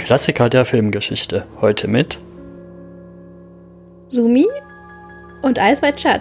Klassiker der Filmgeschichte. Heute mit Sumi und Eyes Wide Shut.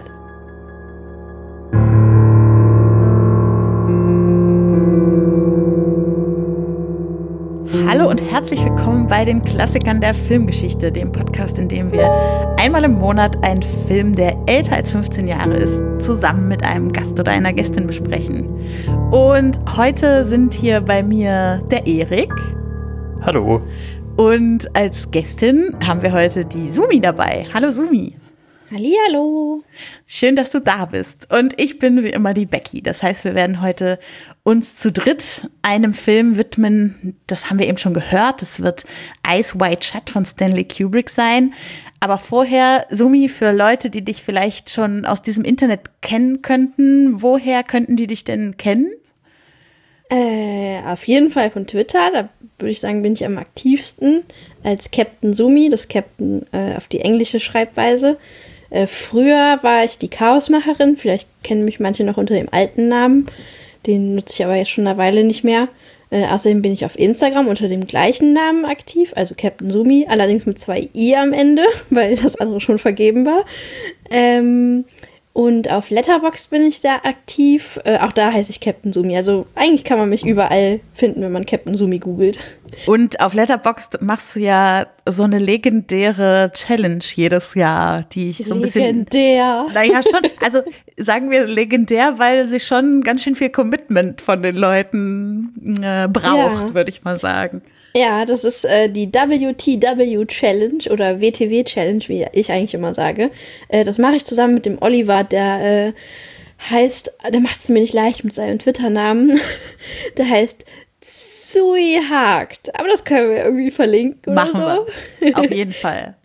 Hallo und herzlich willkommen bei den Klassikern der Filmgeschichte, dem Podcast, in dem wir einmal im Monat einen Film, der älter als 15 Jahre ist, zusammen mit einem Gast oder einer Gästin besprechen. Und heute sind hier bei mir der Erik. Hallo. Und als Gästin haben wir heute die Sumi dabei. Hallo Sumi. Hallihallo. Schön, dass du da bist. Und ich bin wie immer die Becky. Das heißt, wir werden heute uns zu dritt einem Film widmen. Das haben wir eben schon gehört. Das wird Eyes Wide Shut von Stanley Kubrick sein. Aber vorher, Sumi, für Leute, die dich vielleicht schon aus diesem Internet kennen könnten, woher könnten die dich denn kennen? Auf jeden Fall von Twitter. Da würde ich sagen, bin ich am aktivsten als Captain Sumi. Das Captain auf die englische Schreibweise. Früher war ich die Chaosmacherin, vielleicht kennen mich manche noch unter dem alten Namen, den nutze ich aber jetzt schon eine Weile nicht mehr. Außerdem bin ich auf Instagram unter dem gleichen Namen aktiv, also Captain Sumi, allerdings mit 2 I am Ende, weil das andere schon vergeben war. Und auf Letterboxd bin ich sehr aktiv, auch da heiße ich Captain Sumi, also eigentlich kann man mich überall finden, wenn man Captain Sumi googelt. Und auf Letterboxd machst du ja so eine legendäre Challenge jedes Jahr, die ich so ein bisschen... Legendär. Naja, schon, also sagen wir legendär, weil sie schon ganz schön viel Commitment von den Leuten braucht, würde ich mal sagen. Ja, das ist die WTW Challenge oder WTW Challenge, wie ich eigentlich immer sage. Das mache ich zusammen mit dem Oliver, der macht es mir nicht leicht mit seinem Twitter-Namen. Der heißt Zuihakt. Aber das können wir irgendwie verlinken Machen oder so. Wir. Auf jeden Fall.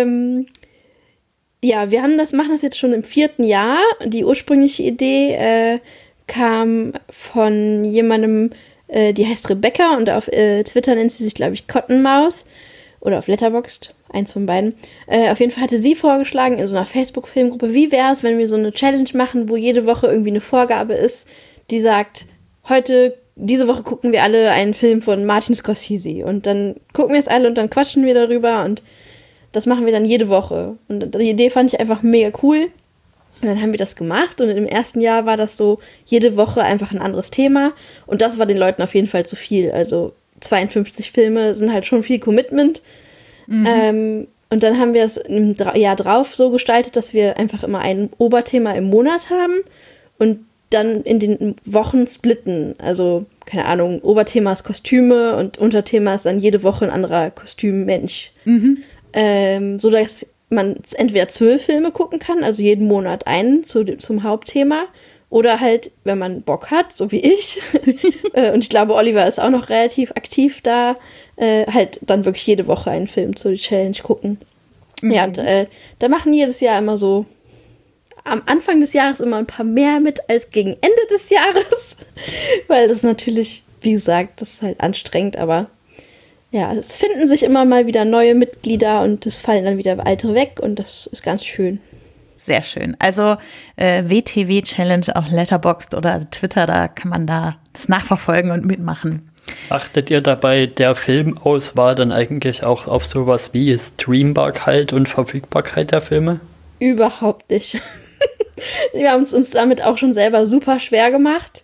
Ja, wir machen das jetzt schon im 4. Jahr. Die ursprüngliche Idee kam von jemandem, die heißt Rebecca und auf Twitter nennt sie sich, glaube ich, Cottonmaus oder auf Letterboxd, eins von beiden. Auf jeden Fall hatte sie vorgeschlagen in so einer Facebook-Filmgruppe, wie wäre es, wenn wir so eine Challenge machen, wo jede Woche irgendwie eine Vorgabe ist, die sagt, diese Woche gucken wir alle einen Film von Martin Scorsese und dann gucken wir es alle und dann quatschen wir darüber und das machen wir dann jede Woche. Und die Idee fand ich einfach mega cool. Und dann haben wir das gemacht und im ersten Jahr war das so, jede Woche einfach ein anderes Thema und das war den Leuten auf jeden Fall zu viel. Also 52 Filme sind halt schon viel Commitment. Und dann haben wir es im Jahr drauf so gestaltet, dass wir einfach immer ein Oberthema im Monat haben und dann in den Wochen splitten. Also, keine Ahnung, Oberthema ist Kostüme und Unterthema ist dann jede Woche ein anderer Kostümmensch. So dass man entweder 12 Filme gucken kann, also jeden Monat einen zum Hauptthema, oder halt, wenn man Bock hat, so wie ich, und ich glaube, Oliver ist auch noch relativ aktiv da, halt dann wirklich jede Woche einen Film zur Challenge gucken. Ja, und da machen jedes Jahr immer so am Anfang des Jahres immer ein paar mehr mit als gegen Ende des Jahres, weil das natürlich, wie gesagt, das ist halt anstrengend, aber ja, es finden sich immer mal wieder neue Mitglieder und es fallen dann wieder alte weg und das ist ganz schön. Sehr schön. Also WTW Challenge auf Letterboxd oder Twitter, da kann man da das nachverfolgen und mitmachen. Achtet ihr dabei der Filmauswahl dann eigentlich auch auf sowas wie Streambarkeit und Verfügbarkeit der Filme? Überhaupt nicht. Wir haben es uns damit auch schon selber super schwer gemacht.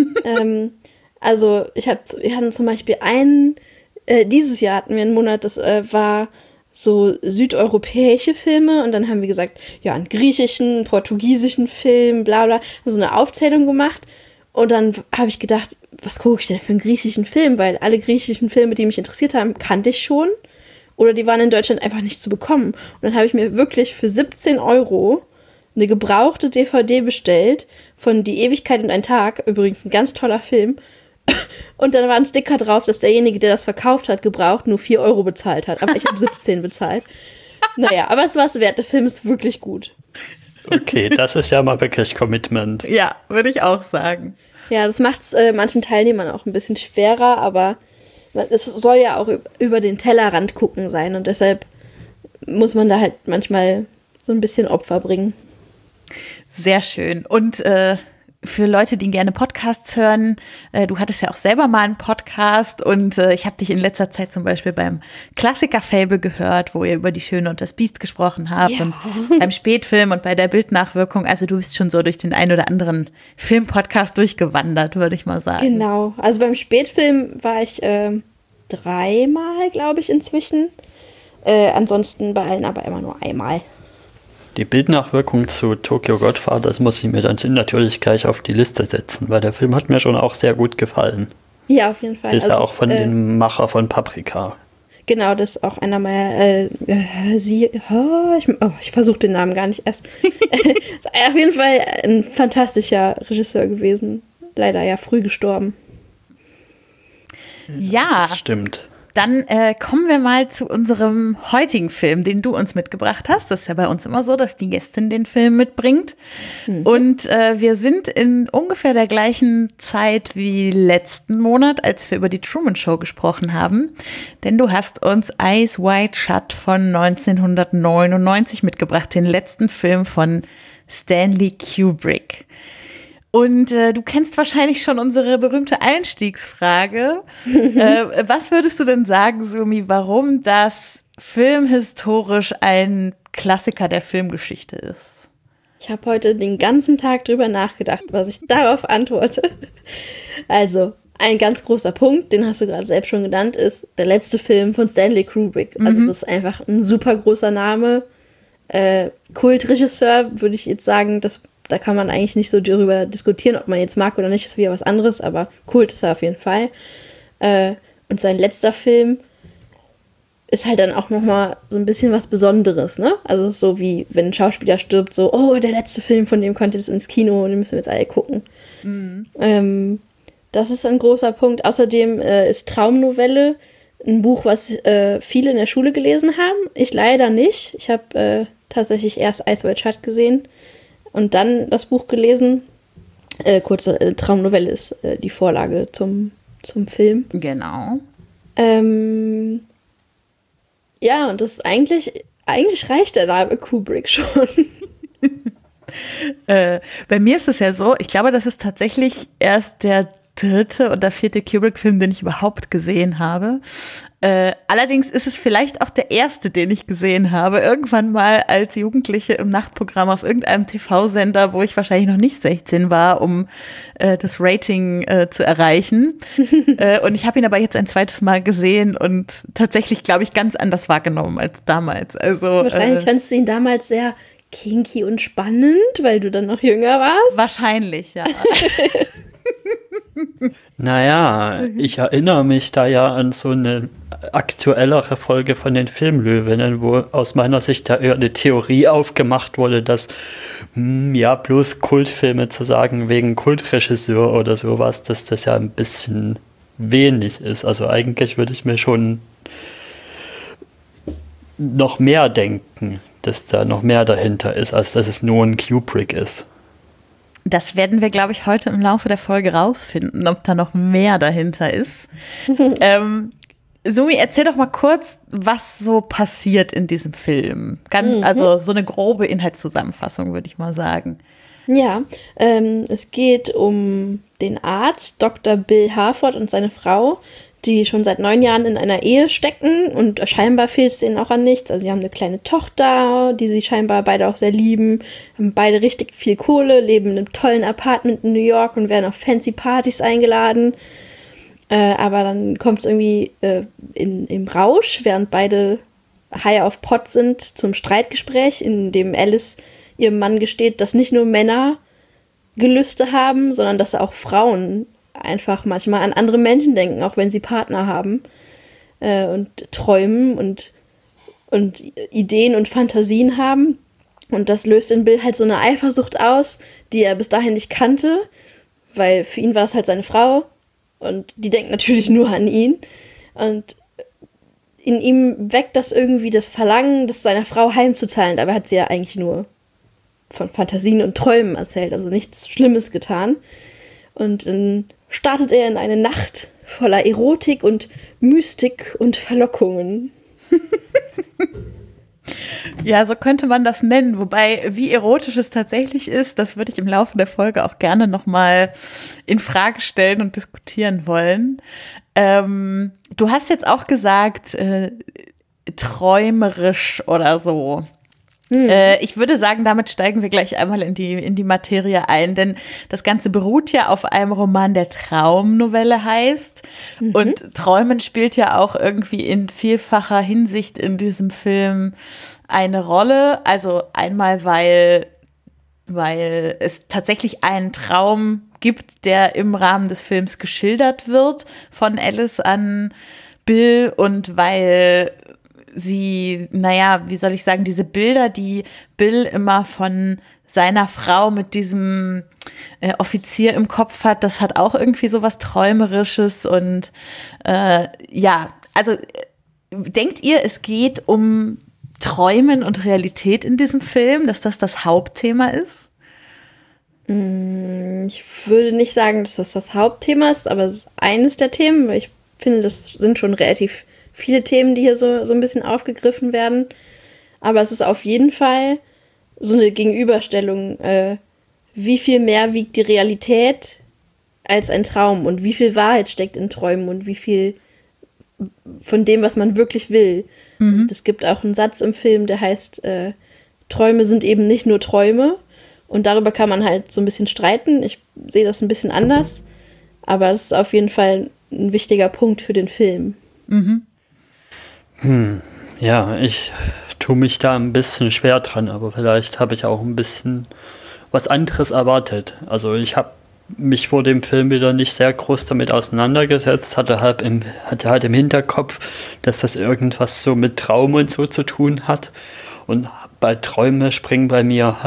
Also wir hatten zum Beispiel dieses Jahr hatten wir einen Monat, das war so südeuropäische Filme und dann haben wir gesagt, ja, einen griechischen, portugiesischen Film, bla bla, haben so eine Aufzählung gemacht und dann habe ich gedacht, was gucke ich denn für einen griechischen Film, weil alle griechischen Filme, die mich interessiert haben, kannte ich schon oder die waren in Deutschland einfach nicht zu bekommen. Und dann habe ich mir wirklich für 17 € eine gebrauchte DVD bestellt von Die Ewigkeit und ein Tag, übrigens ein ganz toller Film. Und dann war ein Sticker drauf, dass derjenige, der das verkauft hat, gebraucht, nur 4 € bezahlt hat. Aber ich habe 17 bezahlt. Naja, aber es war es wert. Der Film ist wirklich gut. Okay, das ist ja mal wirklich Commitment. Ja, würde ich auch sagen. Ja, das macht es manchen Teilnehmern auch ein bisschen schwerer, aber es soll ja auch über den Tellerrand gucken sein. Und deshalb muss man da halt manchmal so ein bisschen Opfer bringen. Sehr schön. Und für Leute, die gerne Podcasts hören, du hattest ja auch selber mal einen Podcast und ich habe dich in letzter Zeit zum Beispiel beim Klassiker-Fable gehört, wo ihr über Die Schöne und das Biest gesprochen habt und beim Spätfilm und bei der Bildnachwirkung. Also du bist schon so durch den ein oder anderen Filmpodcast durchgewandert, würde ich mal sagen. Genau, also beim Spätfilm war ich 3-mal, glaube ich, inzwischen. Ansonsten bei allen aber immer nur einmal. Die Bildnachwirkung zu Tokyo Godfather, das muss ich mir dann natürlich gleich auf die Liste setzen, weil der Film hat mir schon auch sehr gut gefallen. Ja, auf jeden Fall. Ist ja auch von dem Macher von Paprika. Genau, das ist auch einer meiner, ich versuche den Namen gar nicht erst. Ist auf jeden Fall ein fantastischer Regisseur gewesen. Leider ja früh gestorben. Ja, das stimmt. Dann kommen wir mal zu unserem heutigen Film, den du uns mitgebracht hast. Das ist ja bei uns immer so, dass die Gästin den Film mitbringt. Und wir sind in ungefähr der gleichen Zeit wie letzten Monat, als wir über die Truman Show gesprochen haben. Denn du hast uns Eyes Wide Shut von 1999 mitgebracht, den letzten Film von Stanley Kubrick. Und du kennst wahrscheinlich schon unsere berühmte Einstiegsfrage. Was würdest du denn sagen, Sumi, warum das filmhistorisch ein Klassiker der Filmgeschichte ist? Ich habe heute den ganzen Tag drüber nachgedacht, was ich darauf antworte. Also, ein ganz großer Punkt, den hast du gerade selbst schon genannt, ist der letzte Film von Stanley Kubrick. Also das ist einfach ein super großer Name. Kultregisseur, würde ich jetzt sagen, da kann man eigentlich nicht so darüber diskutieren, ob man jetzt mag oder nicht, ist wieder was anderes, aber Kult ist er auf jeden Fall. Und sein letzter Film ist halt dann auch nochmal so ein bisschen was Besonderes, ne? Also es ist so wie, wenn ein Schauspieler stirbt, so, oh, der letzte Film, von dem kommt jetzt ins Kino, den müssen wir jetzt alle gucken. Das ist ein großer Punkt. Außerdem ist Traumnovelle ein Buch, was viele in der Schule gelesen haben. Ich leider nicht. Ich habe tatsächlich erst Eyes Wide Shut gesehen und dann das Buch gelesen. Kurze Traumnovelle ist die Vorlage zum Film. Genau. Ja, und das ist eigentlich reicht der Name Kubrick schon. Bei mir ist es ja so, ich glaube, das ist tatsächlich erst der 3. oder 4. Kubrick-Film, den ich überhaupt gesehen habe. Allerdings ist es vielleicht auch der erste, den ich gesehen habe. Irgendwann mal als Jugendliche im Nachtprogramm auf irgendeinem TV-Sender, wo ich wahrscheinlich noch nicht 16 war, um das Rating zu erreichen. Und ich habe ihn aber jetzt ein zweites Mal gesehen und tatsächlich, glaube ich, ganz anders wahrgenommen als damals. Also, wahrscheinlich fandst du ihn damals sehr kinky und spannend, weil du dann noch jünger warst. Wahrscheinlich, ja. Naja, ich erinnere mich da ja an so eine aktuellere Folge von den Filmlöwinnen, wo aus meiner Sicht da eher eine Theorie aufgemacht wurde, dass ja bloß Kultfilme zu sagen wegen Kultregisseur oder sowas, dass das ja ein bisschen wenig ist. Also eigentlich würde ich mir schon noch mehr denken, dass da noch mehr dahinter ist, als dass es nur ein Kubrick ist. Das werden wir, glaube ich, heute im Laufe der Folge rausfinden, ob da noch mehr dahinter ist. Sumi, erzähl doch mal kurz, was so passiert in diesem Film. Also so eine grobe Inhaltszusammenfassung, würde ich mal sagen. Ja, es geht um den Arzt Dr. Bill Harford und seine Frau, die schon seit 9 Jahren in einer Ehe stecken und scheinbar fehlt es denen auch an nichts. Also sie haben eine kleine Tochter, die sie scheinbar beide auch sehr lieben, haben beide richtig viel Kohle, leben in einem tollen Apartment in New York und werden auf fancy Partys eingeladen. Aber dann kommt es irgendwie im Rausch, während beide high auf Pot sind, zum Streitgespräch, in dem Alice ihrem Mann gesteht, dass nicht nur Männer Gelüste haben, sondern dass auch Frauen einfach manchmal an andere Menschen denken, auch wenn sie Partner haben und träumen und Ideen und Fantasien haben. Und das löst in Bill halt so eine Eifersucht aus, die er bis dahin nicht kannte, weil für ihn war es halt seine Frau und die denkt natürlich nur an ihn. Und in ihm weckt das irgendwie das Verlangen, das seiner Frau heimzuzahlen. Dabei hat sie ja eigentlich nur von Fantasien und Träumen erzählt, also nichts Schlimmes getan. Und dann startet er in eine Nacht voller Erotik und Mystik und Verlockungen. Ja, so könnte man das nennen. Wobei, wie erotisch es tatsächlich ist, das würde ich im Laufe der Folge auch gerne nochmal in Frage stellen und diskutieren wollen. Du hast jetzt auch gesagt, träumerisch oder so. Ich würde sagen, damit steigen wir gleich einmal in die Materie ein, denn das Ganze beruht ja auf einem Roman, der Traumnovelle heißt. Und Träumen spielt ja auch irgendwie in vielfacher Hinsicht in diesem Film eine Rolle. Also einmal, weil es tatsächlich einen Traum gibt, der im Rahmen des Films geschildert wird von Alice an Bill, und weil sie, naja, wie soll ich sagen, diese Bilder, die Bill immer von seiner Frau mit diesem Offizier im Kopf hat, das hat auch irgendwie so was Träumerisches. Und ja, also denkt ihr, es geht um Träumen und Realität in diesem Film, dass das Hauptthema ist? Ich würde nicht sagen, dass das Hauptthema ist, aber es ist eines der Themen, weil ich finde, das sind schon relativ viele Themen, die hier so ein bisschen aufgegriffen werden. Aber es ist auf jeden Fall so eine Gegenüberstellung, wie viel mehr wiegt die Realität als ein Traum und wie viel Wahrheit steckt in Träumen und wie viel von dem, was man wirklich will. Und es gibt auch einen Satz im Film, der heißt, Träume sind eben nicht nur Träume. Und darüber kann man halt so ein bisschen streiten. Ich sehe das ein bisschen anders. Aber das ist auf jeden Fall ein wichtiger Punkt für den Film. Ja, ich tue mich da ein bisschen schwer dran, aber vielleicht habe ich auch ein bisschen was anderes erwartet. Also ich habe mich vor dem Film wieder nicht sehr groß damit auseinandergesetzt, hatte halt im Hinterkopf, dass das irgendwas so mit Traum und so zu tun hat. Und bei Traumfilmen springen bei mir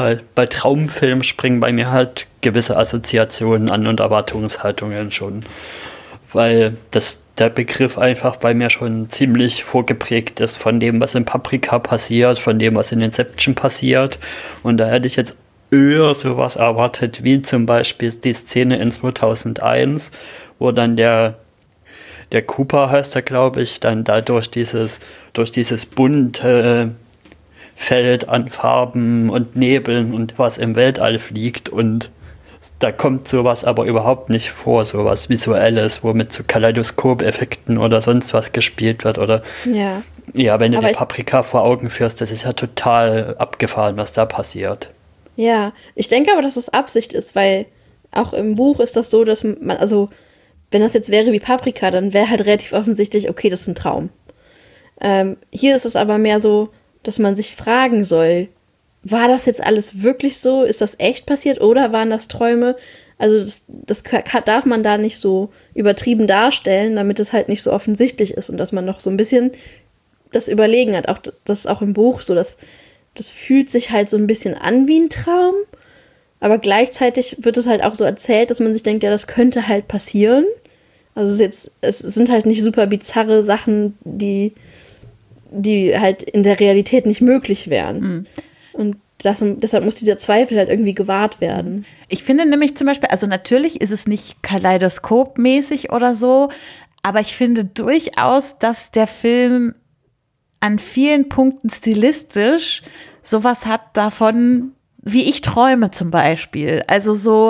halt gewisse Assoziationen an und Erwartungshaltungen schon. Weil der Begriff einfach bei mir schon ziemlich vorgeprägt ist von dem, was in Paprika passiert, von dem, was in Inception passiert. Und da hätte ich jetzt eher sowas erwartet, wie zum Beispiel die Szene in 2001, wo dann der Cooper heißt er, glaube ich, dann da durch dieses bunte Feld an Farben und Nebeln und was im Weltall fliegt, und da kommt sowas aber überhaupt nicht vor, sowas Visuelles, wo mit so Kaleidoskop-Effekten oder sonst was gespielt wird, oder ja, wenn du die Paprika vor Augen führst, das ist ja total abgefahren, was da passiert. Ja, ich denke aber, dass das Absicht ist, weil auch im Buch ist das so, dass man, also wenn das jetzt wäre wie Paprika, dann wäre halt relativ offensichtlich, okay, das ist ein Traum. Hier ist es aber mehr so, dass man sich fragen soll, war das jetzt alles wirklich so? Ist das echt passiert oder waren das Träume? Also das darf man da nicht so übertrieben darstellen, damit es halt nicht so offensichtlich ist und dass man noch so ein bisschen das Überlegen hat. Auch das ist auch im Buch so, das fühlt sich halt so ein bisschen an wie ein Traum, aber gleichzeitig wird es halt auch so erzählt, dass man sich denkt, ja, das könnte halt passieren. Also es sind halt nicht super bizarre Sachen, die halt in der Realität nicht möglich wären. Und deshalb muss dieser Zweifel halt irgendwie gewahrt werden. Ich finde nämlich zum Beispiel, also natürlich ist es nicht kaleidoskopmäßig oder so, aber ich finde durchaus, dass der Film an vielen Punkten stilistisch sowas hat davon, wie ich träume zum Beispiel. Also so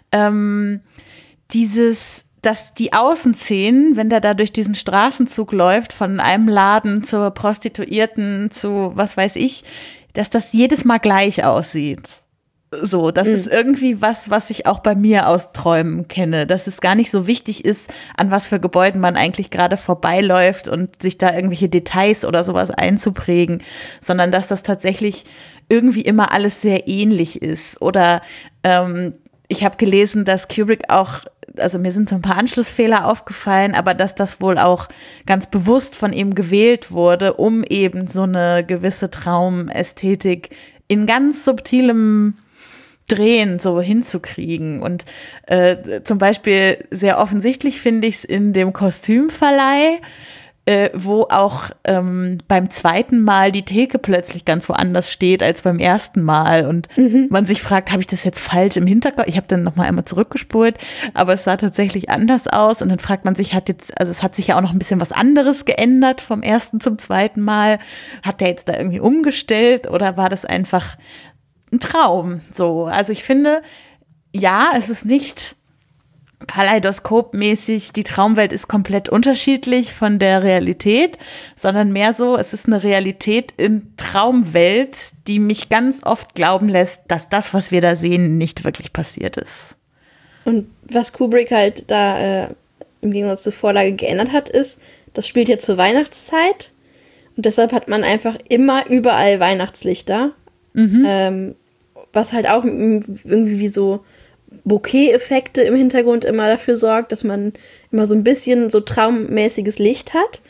dass die Außenszenen, wenn der da durch diesen Straßenzug läuft, von einem Laden zur Prostituierten zu was weiß ich, dass das jedes Mal gleich aussieht. So, das ist irgendwie was ich auch bei mir aus Träumen kenne, dass es gar nicht so wichtig ist, an was für Gebäuden man eigentlich gerade vorbeiläuft und sich da irgendwelche Details oder sowas einzuprägen, sondern dass das tatsächlich irgendwie immer alles sehr ähnlich ist. Oder ich habe gelesen, dass Kubrick auch, also mir sind so ein paar Anschlussfehler aufgefallen, aber dass das wohl auch ganz bewusst von ihm gewählt wurde, um eben so eine gewisse Traumästhetik in ganz subtilem Drehen so hinzukriegen. Und zum Beispiel sehr offensichtlich finde ich es in dem Kostümverleih, wo auch beim zweiten Mal die Theke plötzlich ganz woanders steht als beim ersten Mal und man sich fragt, habe ich das jetzt falsch im Hinterkopf? Ich habe dann nochmal einmal zurückgespult, aber es sah tatsächlich anders aus und dann fragt man sich, es hat sich ja auch noch ein bisschen was anderes geändert vom ersten zum zweiten Mal. Hat der jetzt da irgendwie umgestellt oder war das einfach ein Traum? So, also ich finde, ja, es ist nicht kaleidoskopmäßig, die Traumwelt ist komplett unterschiedlich von der Realität, sondern mehr so, es ist eine Realität in Traumwelt, die mich ganz oft glauben lässt, dass das, was wir da sehen, nicht wirklich passiert ist. Und was Kubrick halt da im Gegensatz zur Vorlage geändert hat, ist, das spielt ja zur Weihnachtszeit und deshalb hat man einfach immer überall Weihnachtslichter, was halt auch irgendwie wie so Bokeh-Effekte im Hintergrund immer dafür sorgt, dass man immer so ein bisschen so traummäßiges Licht hat.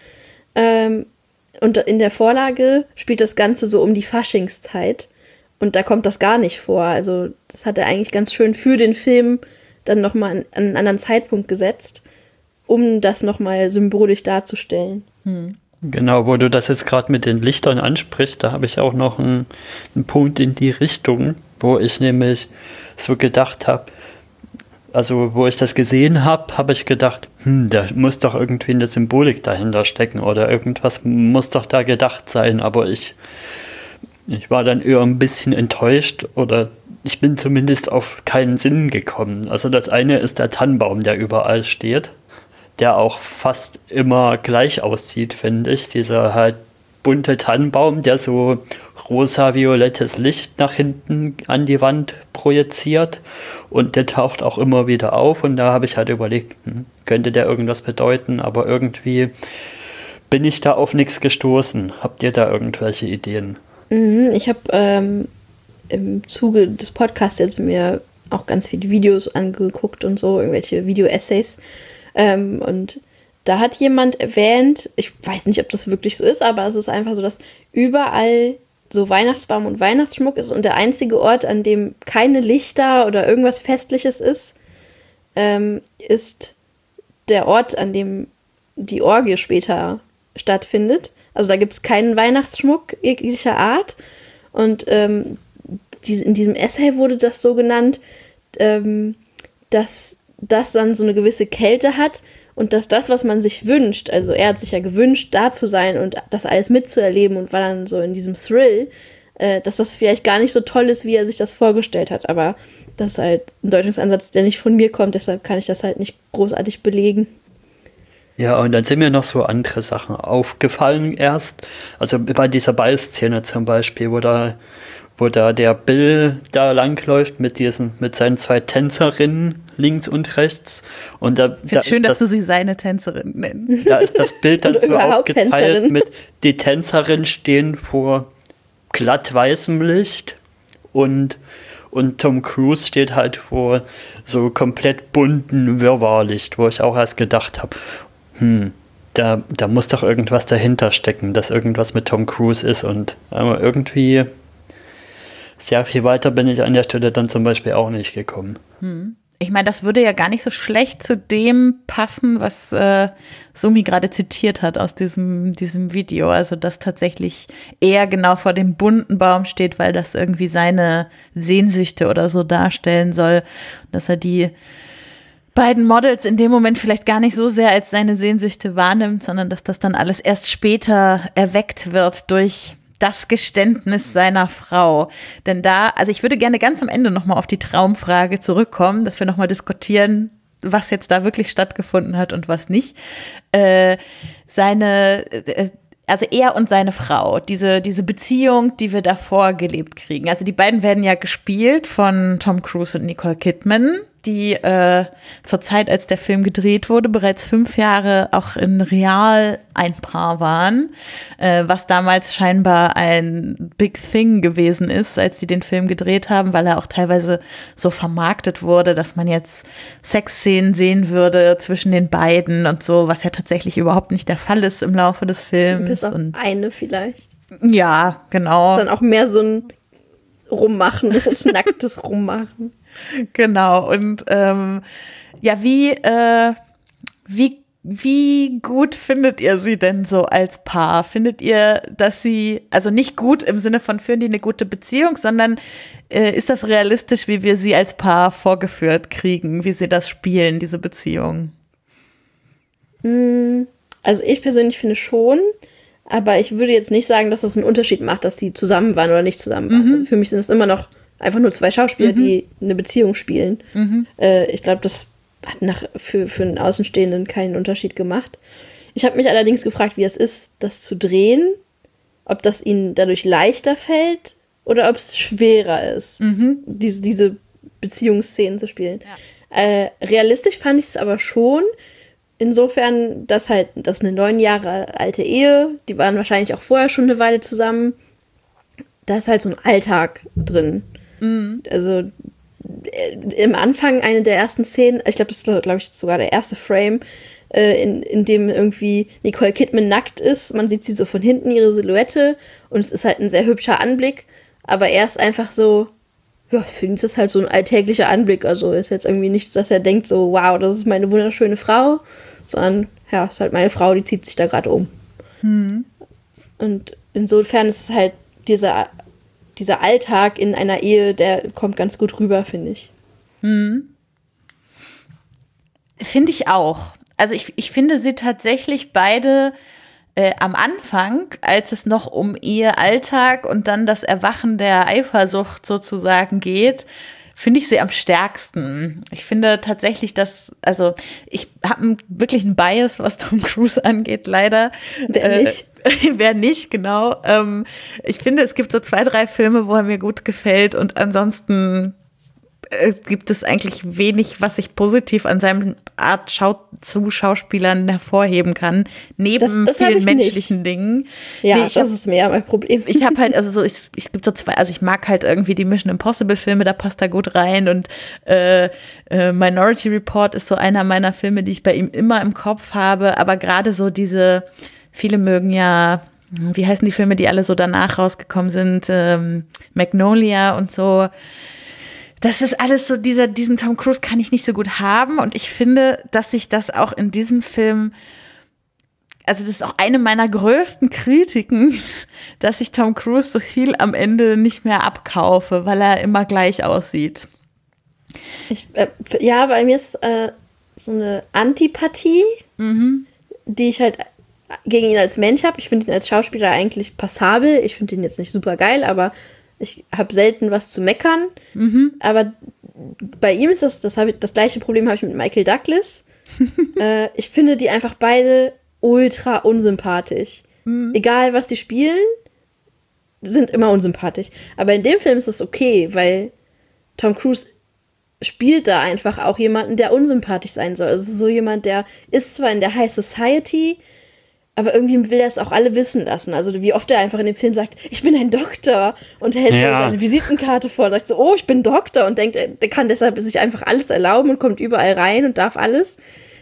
Und in der Vorlage spielt das Ganze so um die Faschingszeit. Und da kommt das gar nicht vor. Also das hat er eigentlich ganz schön für den Film dann nochmal an einen anderen Zeitpunkt gesetzt, um das nochmal symbolisch darzustellen. Genau, wo du das jetzt gerade mit den Lichtern ansprichst, da habe ich auch noch einen Punkt in die Richtung, wo ich nämlich so gedacht habe, also wo ich das gesehen habe, habe ich gedacht, da muss doch irgendwie eine Symbolik dahinter stecken oder irgendwas muss doch da gedacht sein, aber ich war dann eher ein bisschen enttäuscht oder ich bin zumindest auf keinen Sinn gekommen. Also das eine ist der Tannenbaum, der überall steht, der auch fast immer gleich aussieht, finde ich. Dieser halt bunte Tannenbaum, der so rosa-violettes Licht nach hinten an die Wand projiziert und der taucht auch immer wieder auf und da habe ich halt überlegt, könnte der irgendwas bedeuten, aber irgendwie bin ich da auf nichts gestoßen. Habt ihr da irgendwelche Ideen? Ich habe im Zuge des Podcasts jetzt mir auch ganz viele Videos angeguckt und so, irgendwelche Video-Essays und da hat jemand erwähnt, ich weiß nicht, ob das wirklich so ist, aber es ist einfach so, dass überall so Weihnachtsbaum und Weihnachtsschmuck ist und der einzige Ort, an dem keine Lichter oder irgendwas Festliches ist, ist der Ort, an dem die Orgie später stattfindet. Also da gibt es keinen Weihnachtsschmuck jeglicher Art und in diesem Essay wurde das so genannt, dass das dann so eine gewisse Kälte hat und dass das, was man sich wünscht, also er hat sich ja gewünscht, da zu sein und das alles mitzuerleben und war dann so in diesem Thrill, dass das vielleicht gar nicht so toll ist, wie er sich das vorgestellt hat. Aber das ist halt ein Deutungsansatz, der nicht von mir kommt, deshalb kann ich das halt nicht großartig belegen. Ja, und dann sind mir noch so andere Sachen aufgefallen erst. Also bei dieser Ballszene zum Beispiel, wo da der Bill da langläuft mit seinen 2 Tänzerinnen links und rechts. Und schön, dass du sie seine Tänzerin nennst. Da ist das Bild dann so aufgeteilt mit, die Tänzerinnen stehen vor glatt weißem Licht und Tom Cruise steht halt vor so komplett bunten Wirrwarrlicht, wo ich auch erst gedacht habe, da muss doch irgendwas dahinter stecken, dass irgendwas mit Tom Cruise ist und irgendwie sehr viel weiter bin ich an der Stelle dann zum Beispiel auch nicht gekommen. Ich meine, das würde ja gar nicht so schlecht zu dem passen, was Sumi gerade zitiert hat aus diesem Video. Also, dass tatsächlich er genau vor dem bunten Baum steht, weil das irgendwie seine Sehnsüchte oder so darstellen soll. Dass er die beiden Models in dem Moment vielleicht gar nicht so sehr als seine Sehnsüchte wahrnimmt, sondern dass das dann alles erst später erweckt wird durch das Geständnis seiner Frau. Denn also ich würde gerne ganz am Ende nochmal auf die Traumfrage zurückkommen, dass wir nochmal diskutieren, was jetzt da wirklich stattgefunden hat und was nicht. Also er und seine Frau, diese Beziehung, die wir davor gelebt kriegen. Also die beiden werden ja gespielt von Tom Cruise und Nicole Kidman, die zur Zeit, als der Film gedreht wurde, bereits 5 Jahre auch in real ein Paar waren, was damals scheinbar ein Big Thing gewesen ist, als sie den Film gedreht haben, weil er auch teilweise so vermarktet wurde, dass man jetzt Sexszenen sehen würde zwischen den beiden und so, was ja tatsächlich überhaupt nicht der Fall ist im Laufe des Films. Bis auf eine vielleicht. Ja, genau. Dann auch mehr so ein Rummachen, das nacktes Rummachen. Genau, und wie Wie gut findet ihr sie denn so als Paar? Findet ihr, dass sie, also nicht gut im Sinne von führen die eine gute Beziehung, sondern ist das realistisch, wie wir sie als Paar vorgeführt kriegen, wie sie das spielen, diese Beziehung? Also ich persönlich finde schon, aber ich würde jetzt nicht sagen, dass das einen Unterschied macht, dass sie zusammen waren oder nicht zusammen waren. Also für mich sind es immer noch einfach nur zwei Schauspieler, die eine Beziehung spielen. Ich glaube, das hat für einen Außenstehenden keinen Unterschied gemacht. Ich habe mich allerdings gefragt, wie es ist, das zu drehen, ob das ihnen dadurch leichter fällt oder ob es schwerer ist, diese Beziehungsszenen zu spielen. Ja. Realistisch fand ich es aber schon, insofern, dass das eine 9 Jahre alte Ehe, die waren wahrscheinlich auch vorher schon eine Weile zusammen, da ist halt so ein Alltag drin. Also im Anfang eine der ersten Szenen, ich glaube, das ist, glaube ich, sogar der erste Frame, in dem irgendwie Nicole Kidman nackt ist. Man sieht sie so von hinten, ihre Silhouette, und es ist halt ein sehr hübscher Anblick, aber er ist einfach so, ja, für ihn ist das halt so ein alltäglicher Anblick, also ist jetzt irgendwie nicht, dass er denkt so, wow, das ist meine wunderschöne Frau, sondern, ja, ist halt meine Frau, die zieht sich da gerade um. Und insofern ist es halt dieser Alltag in einer Ehe, der kommt ganz gut rüber, finde ich. Finde ich auch. Also ich finde sie tatsächlich beide am Anfang, als es noch um ihr Alltag und dann das Erwachen der Eifersucht sozusagen geht, finde ich sie am stärksten. Ich finde tatsächlich, also ich habe wirklich einen Bias, was Tom Cruise angeht, leider. Wer nicht? Wer nicht, genau. Ich finde, es gibt so 2, 3 Filme, wo er mir gut gefällt, und ansonsten gibt es eigentlich wenig, was ich positiv an seinem Art zu Schauspielern hervorheben kann, neben das vielen menschlichen Dingen. Ja, nee, das ist mehr mein Problem. Ich habe halt, also so, es gibt so 2, also ich mag halt irgendwie die Mission Impossible Filme, da passt er gut rein, und Minority Report ist so einer meiner Filme, die ich bei ihm immer im Kopf habe, aber gerade so viele mögen ja, wie heißen die Filme, die alle so danach rausgekommen sind, Magnolia und so. Das ist alles so, diesen Tom Cruise kann ich nicht so gut haben, und ich finde, dass sich das auch in diesem Film, also das ist auch eine meiner größten Kritiken, dass ich Tom Cruise so viel am Ende nicht mehr abkaufe, weil er immer gleich aussieht. Ja, bei mir ist so eine Antipathie, die ich halt gegen ihn als Mensch habe. Ich finde ihn als Schauspieler eigentlich passabel. Ich finde ihn jetzt nicht super geil, aber ich habe selten was zu meckern. Aber bei ihm ist das gleiche Problem habe ich mit Michael Douglas. Ich finde die einfach beide ultra unsympathisch. Egal, was die spielen, sind immer unsympathisch. Aber in dem Film ist das okay, weil Tom Cruise spielt da einfach auch jemanden, der unsympathisch sein soll. Also so jemand, der ist zwar in der High Society, aber irgendwie will er es auch alle wissen lassen. Also wie oft er einfach in dem Film sagt, ich bin ein Doktor, und hält so seine Visitenkarte vor und sagt so, oh, ich bin Doktor, und denkt, der kann deshalb sich einfach alles erlauben und kommt überall rein und darf alles.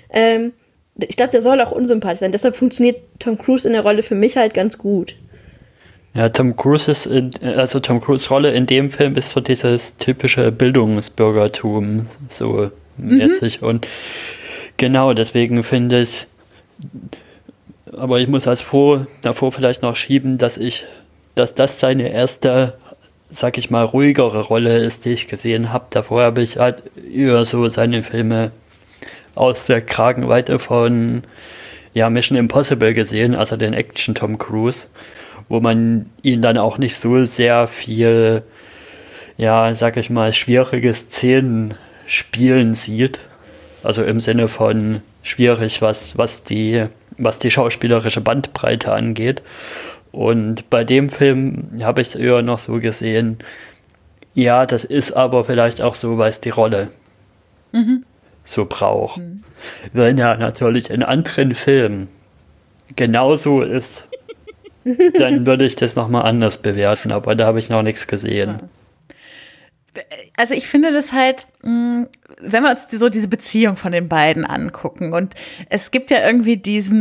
Ich glaube, der soll auch unsympathisch sein. Deshalb funktioniert Tom Cruise in der Rolle für mich halt ganz gut. Ja, Tom Cruise Rolle in dem Film ist so dieses typische Bildungsbürgertum, so mäßig. Und genau, deswegen finde ich, aber ich muss davor vielleicht noch schieben, dass das seine erste, sag ich mal, ruhigere Rolle ist, die ich gesehen habe. Davor habe ich halt eher so seine Filme aus der Kragenweite von Mission Impossible gesehen, also den Action Tom Cruise, wo man ihn dann auch nicht so sehr viel, sag ich mal, schwierige Szenen spielen sieht. Also im Sinne von schwierig, was die schauspielerische Bandbreite angeht. Und bei dem Film habe ich es eher noch so gesehen, ja, das ist aber vielleicht auch so, weil es die Rolle so braucht. Wenn ja natürlich in anderen Filmen genauso ist, dann würde ich das nochmal anders bewerten, aber da habe ich noch nichts gesehen. Also ich finde das halt, wenn wir uns so diese Beziehung von den beiden angucken, und es gibt ja irgendwie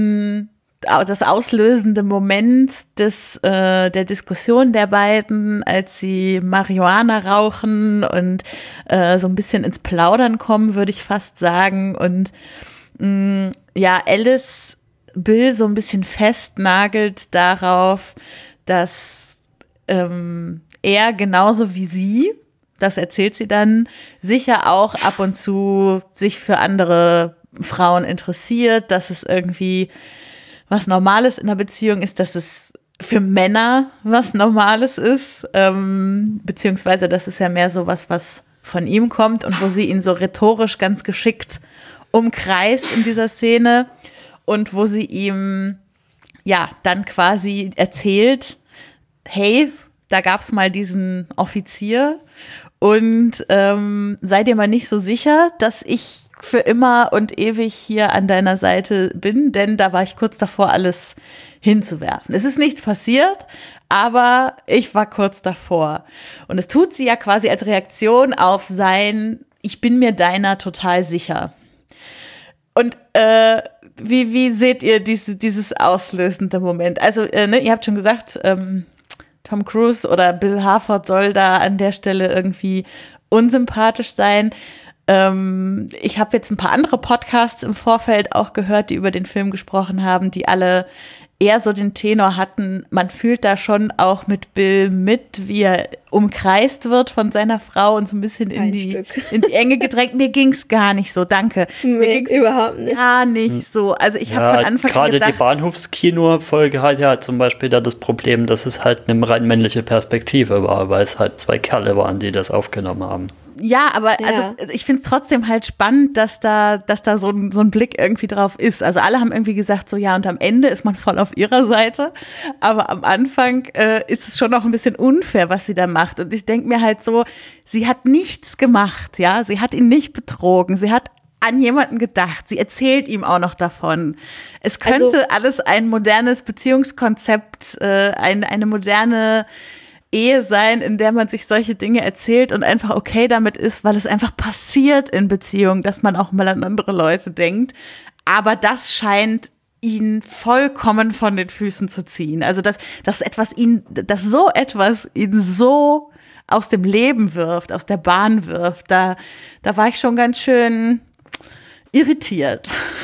das auslösende Moment der Diskussion der beiden, als sie Marihuana rauchen und so ein bisschen ins Plaudern kommen, würde ich fast sagen. Und Alice Bill so ein bisschen festnagelt darauf, dass er genauso wie sie, das erzählt sie dann, sicher auch ab und zu sich für andere Frauen interessiert, dass es irgendwie was Normales in der Beziehung ist, dass es für Männer was Normales ist, beziehungsweise das ist ja mehr so was von ihm kommt und wo sie ihn so rhetorisch ganz geschickt umkreist in dieser Szene und wo sie ihm ja dann quasi erzählt, hey, da gab es mal diesen Offizier und sei dir mal nicht so sicher, dass ich für immer und ewig hier an deiner Seite bin, denn da war ich kurz davor, alles hinzuwerfen. Es ist nichts passiert, aber ich war kurz davor. Und es tut sie ja quasi als Reaktion auf sein Ich bin mir deiner total sicher. Und wie seht ihr dieses auslösende Moment? Also, ihr habt schon gesagt, Tom Cruise oder Bill Harford soll da an der Stelle irgendwie unsympathisch sein. Ich habe jetzt ein paar andere Podcasts im Vorfeld auch gehört, die über den Film gesprochen haben, die alle eher so den Tenor hatten, man fühlt da schon auch mit Bill mit, wie er umkreist wird von seiner Frau und so ein bisschen in die Enge gedrängt. Mir ging's gar nicht so, danke. Mir ging's überhaupt nicht. Gar nicht so. Also ich habe von Anfang an gedacht, gerade die Bahnhofskino-Folge hat ja zum Beispiel da das Problem, dass es halt eine rein männliche Perspektive war, weil es halt zwei Kerle waren, die das aufgenommen haben. Ja, aber also ich finde es trotzdem halt spannend, dass da so ein Blick irgendwie drauf ist. Also alle haben irgendwie gesagt, so ja, und am Ende ist man voll auf ihrer Seite. Aber am Anfang ist es schon noch ein bisschen unfair, was sie da macht. Und ich denke mir halt so, sie hat nichts gemacht, ja. Sie hat ihn nicht betrogen. Sie hat an jemanden gedacht. Sie erzählt ihm auch noch davon. Es könnte alles ein modernes Beziehungskonzept, eine moderne Ehe sein, in der man sich solche Dinge erzählt und einfach okay damit ist, weil es einfach passiert in Beziehungen, dass man auch mal an andere Leute denkt. Aber das scheint ihn vollkommen von den Füßen zu ziehen. Also dass so etwas ihn so aus dem Leben wirft, aus der Bahn wirft, da war ich schon ganz schön irritiert.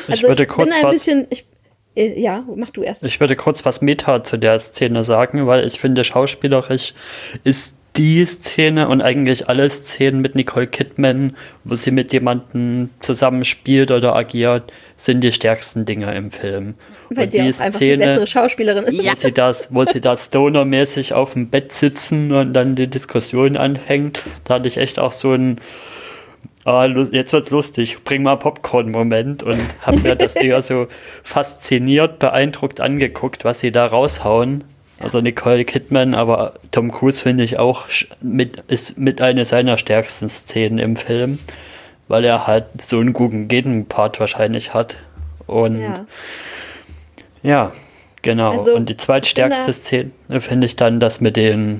Ja, mach du erst. Ich würde kurz was Meta zu der Szene sagen, weil ich finde, schauspielerisch ist die Szene und eigentlich alle Szenen mit Nicole Kidman, wo sie mit jemandem zusammenspielt oder agiert, sind die stärksten Dinge im Film. Weil sie auch einfach die bessere Schauspielerin ist. Wo sie da stonermäßig auf dem Bett sitzen und dann die Diskussion anfängt, da hatte ich echt auch so ein jetzt wird's lustig, bring mal Popcorn-Moment und habe mir das eher so fasziniert, beeindruckt angeguckt, was sie da raushauen. Also Nicole Kidman, aber Tom Cruise finde ich auch ist mit einer seiner stärksten Szenen im Film, weil er halt so einen guten Gegenpart wahrscheinlich hat. Und ja genau. Also, und die zweitstärkste Szene finde ich dann das mit dem,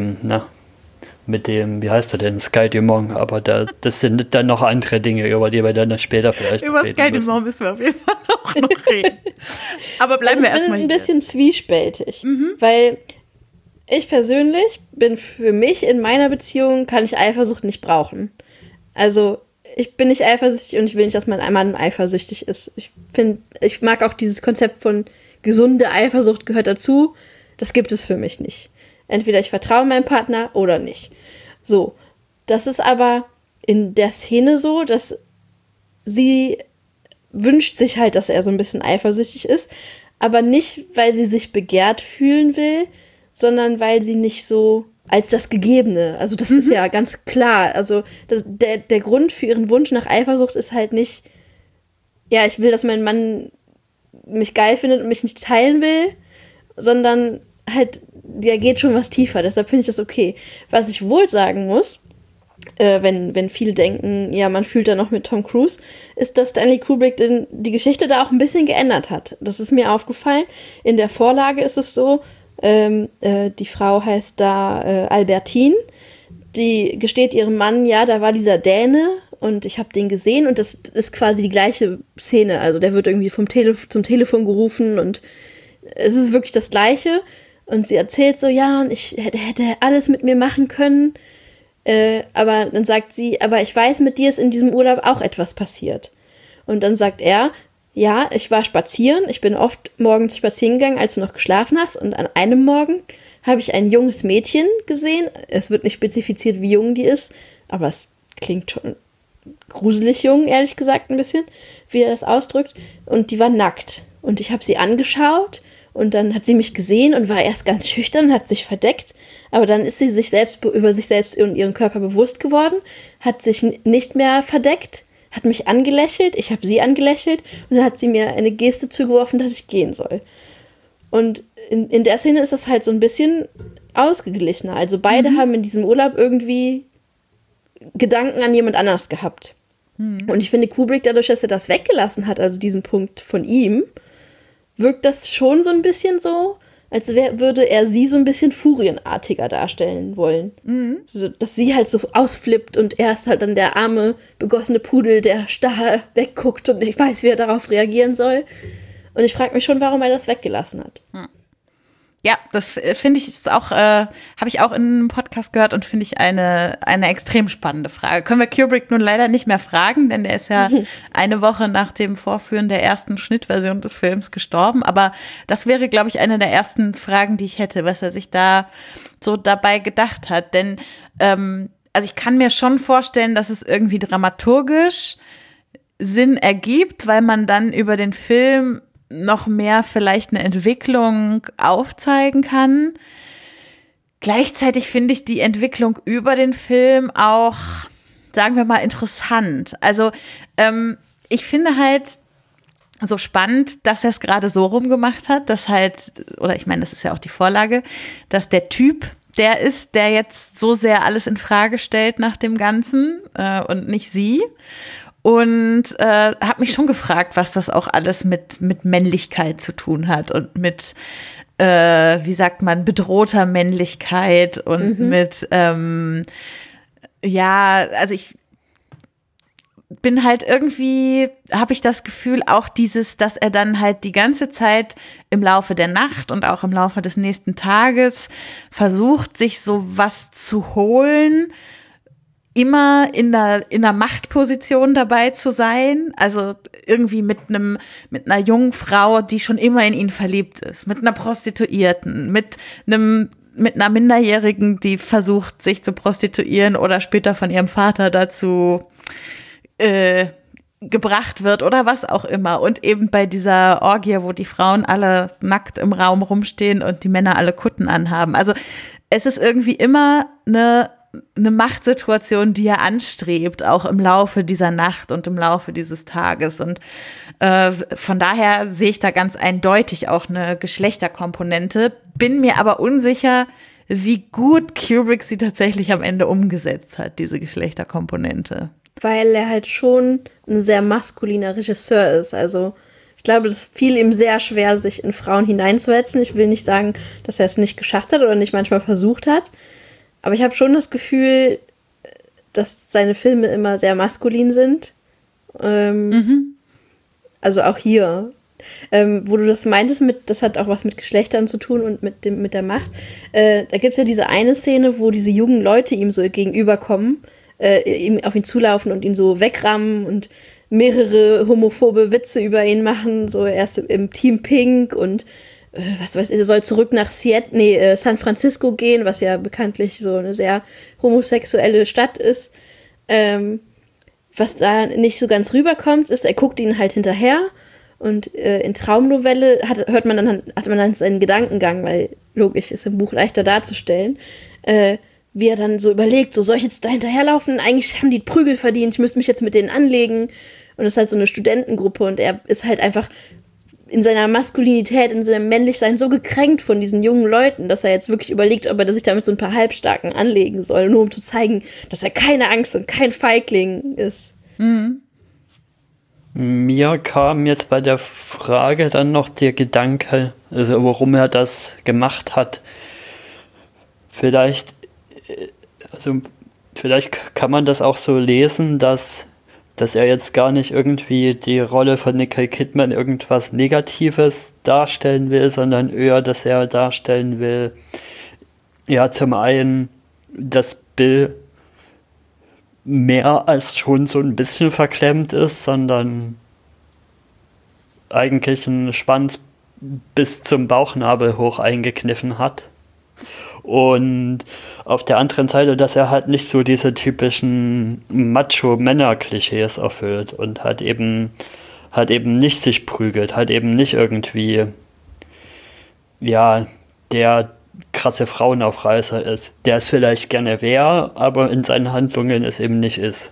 wie heißt er denn, Sky Dumont, aber das sind dann noch andere Dinge, über die wir dann später vielleicht über reden Sky Dumont müssen wir auf jeden Fall auch noch reden. Aber bleiben wir erstmal hier. Ich bin ein bisschen zwiespältig, weil ich persönlich bin für mich in meiner Beziehung, kann ich Eifersucht nicht brauchen. Also ich bin nicht eifersüchtig und ich will nicht, dass mein Mann eifersüchtig ist. Ich mag auch dieses Konzept von gesunde Eifersucht gehört dazu. Das gibt es für mich nicht. Entweder ich vertraue meinem Partner oder nicht. So, das ist aber in der Szene so, dass sie wünscht sich halt, dass er so ein bisschen eifersüchtig ist, aber nicht, weil sie sich begehrt fühlen will, sondern weil sie nicht so als das Gegebene, also das ist ja ganz klar, also der Grund für ihren Wunsch nach Eifersucht ist halt nicht, ja, ich will, dass mein Mann mich geil findet und mich nicht teilen will, sondern halt, der geht schon was tiefer, deshalb finde ich das okay. Was ich wohl sagen muss, wenn viele denken, ja, man fühlt da noch mit Tom Cruise, ist, dass Stanley Kubrick die Geschichte da auch ein bisschen geändert hat. Das ist mir aufgefallen. In der Vorlage ist es so, die Frau heißt da Albertine, die gesteht ihrem Mann, ja, da war dieser Däne und ich habe den gesehen und das ist quasi die gleiche Szene. Also der wird irgendwie zum Telefon gerufen und es ist wirklich das Gleiche. Und sie erzählt so, ja, und ich hätte alles mit mir machen können. Aber dann sagt sie, aber ich weiß, mit dir ist in diesem Urlaub auch etwas passiert. Und dann sagt er, Ja, ich war spazieren. Ich bin oft morgens spazieren gegangen, als du noch geschlafen hast. Und an einem Morgen habe ich ein junges Mädchen gesehen. Es wird nicht spezifiziert, wie jung die ist, aber es klingt schon gruselig jung, ehrlich gesagt, ein bisschen, wie er das ausdrückt. Und die war nackt. Und ich habe sie angeschaut und dann hat sie mich gesehen und war erst ganz schüchtern, hat sich verdeckt. Aber dann ist sie über sich selbst und ihren Körper bewusst geworden, hat sich nicht mehr verdeckt, hat mich angelächelt, ich habe sie angelächelt und dann hat sie mir eine Geste zugeworfen, dass ich gehen soll. Und in der Szene ist das halt so ein bisschen ausgeglichener. Also beide haben in diesem Urlaub irgendwie Gedanken an jemand anders gehabt. Und ich finde, Kubrick, dadurch, dass er das weggelassen hat, also diesen Punkt von ihm, wirkt das schon so ein bisschen so, als würde er sie so ein bisschen furienartiger darstellen wollen. So, dass sie halt so ausflippt und er ist halt dann der arme, begossene Pudel, der starr wegguckt und nicht weiß, wie er darauf reagieren soll. Und ich frage mich schon, warum er das weggelassen hat. Ja, das finde ich ist auch, habe ich auch in einem Podcast gehört und finde ich eine extrem spannende Frage. Können wir Kubrick nun leider nicht mehr fragen, denn der ist ja eine Woche nach dem Vorführen der ersten Schnittversion des Films gestorben. Aber das wäre, glaube ich, eine der ersten Fragen, die ich hätte, was er sich da so dabei gedacht hat. Denn also ich kann mir schon vorstellen, dass es irgendwie dramaturgisch Sinn ergibt, weil man dann über den Film noch mehr vielleicht eine Entwicklung aufzeigen kann. Gleichzeitig finde ich die Entwicklung über den Film auch, sagen wir mal, interessant. Also ich finde halt so spannend, dass er es gerade so rumgemacht hat, dass halt, oder ich meine, das ist ja auch die Vorlage, dass der Typ der ist, der jetzt so sehr alles in Frage stellt nach dem Ganzen und nicht sie. Und habe mich schon gefragt, was das auch alles mit Männlichkeit zu tun hat und mit, wie sagt man, bedrohter Männlichkeit und mit, ja, also ich bin halt irgendwie, habe ich das Gefühl, auch dieses, dass er dann halt die ganze Zeit im Laufe der Nacht und auch im Laufe des nächsten Tages versucht, sich so was zu holen, immer in einer Machtposition dabei zu sein, also irgendwie mit einer jungen Frau, die schon immer in ihn verliebt ist, mit einer Prostituierten, mit einer Minderjährigen, die versucht, sich zu prostituieren oder später von ihrem Vater dazu gebracht wird oder was auch immer. Und eben bei dieser Orgie, wo die Frauen alle nackt im Raum rumstehen und die Männer alle Kutten anhaben. Also es ist irgendwie immer eine Machtsituation, die er anstrebt, auch im Laufe dieser Nacht und im Laufe dieses Tages. Und von daher sehe ich da ganz eindeutig auch eine Geschlechterkomponente, bin mir aber unsicher, wie gut Kubrick sie tatsächlich am Ende umgesetzt hat, diese Geschlechterkomponente. Weil er halt schon ein sehr maskuliner Regisseur ist. Also ich glaube, es fiel ihm sehr schwer, sich in Frauen hineinzusetzen. Ich will nicht sagen, dass er es nicht geschafft hat oder nicht manchmal versucht hat. Aber ich habe schon das Gefühl, dass seine Filme immer sehr maskulin sind. Also auch hier. Wo du das meintest, das hat auch was mit Geschlechtern zu tun und mit der Macht. Da gibt es ja diese eine Szene, wo diese jungen Leute ihm so gegenüberkommen, ihm auf ihn zulaufen und ihn so wegrammen und mehrere homophobe Witze über ihn machen, so erst im Team Pink und was weiß ich, er soll zurück nach San Francisco gehen, was ja bekanntlich so eine sehr homosexuelle Stadt ist. Was da nicht so ganz rüberkommt, ist, er guckt ihnen halt hinterher und in Traumnovelle hat man dann seinen Gedankengang, weil logisch ist im Buch leichter darzustellen, wie er dann so überlegt, so soll ich jetzt da hinterherlaufen? Eigentlich haben die Prügel verdient, ich müsste mich jetzt mit denen anlegen. Und es ist halt so eine Studentengruppe und er ist halt einfach in seiner Maskulinität, in seinem Männlichsein so gekränkt von diesen jungen Leuten, dass er jetzt wirklich überlegt, ob er sich damit so ein paar Halbstarken anlegen soll, nur um zu zeigen, dass er keine Angst und kein Feigling ist. Mir kam jetzt bei der Frage dann noch der Gedanke, also warum er das gemacht hat. Vielleicht kann man das auch so lesen, dass er jetzt gar nicht irgendwie die Rolle von Nicole Kidman irgendwas Negatives darstellen will, sondern eher, dass er darstellen will, ja, zum einen, dass Bill mehr als schon so ein bisschen verklemmt ist, sondern eigentlich einen Schwanz bis zum Bauchnabel hoch eingekniffen hat. Und auf der anderen Seite, dass er halt nicht so diese typischen Macho-Männer-Klischees erfüllt und halt eben nicht sich prügelt, halt eben nicht irgendwie, ja, der krasse Frauenaufreißer ist, der es vielleicht gerne wäre, aber in seinen Handlungen es eben nicht ist.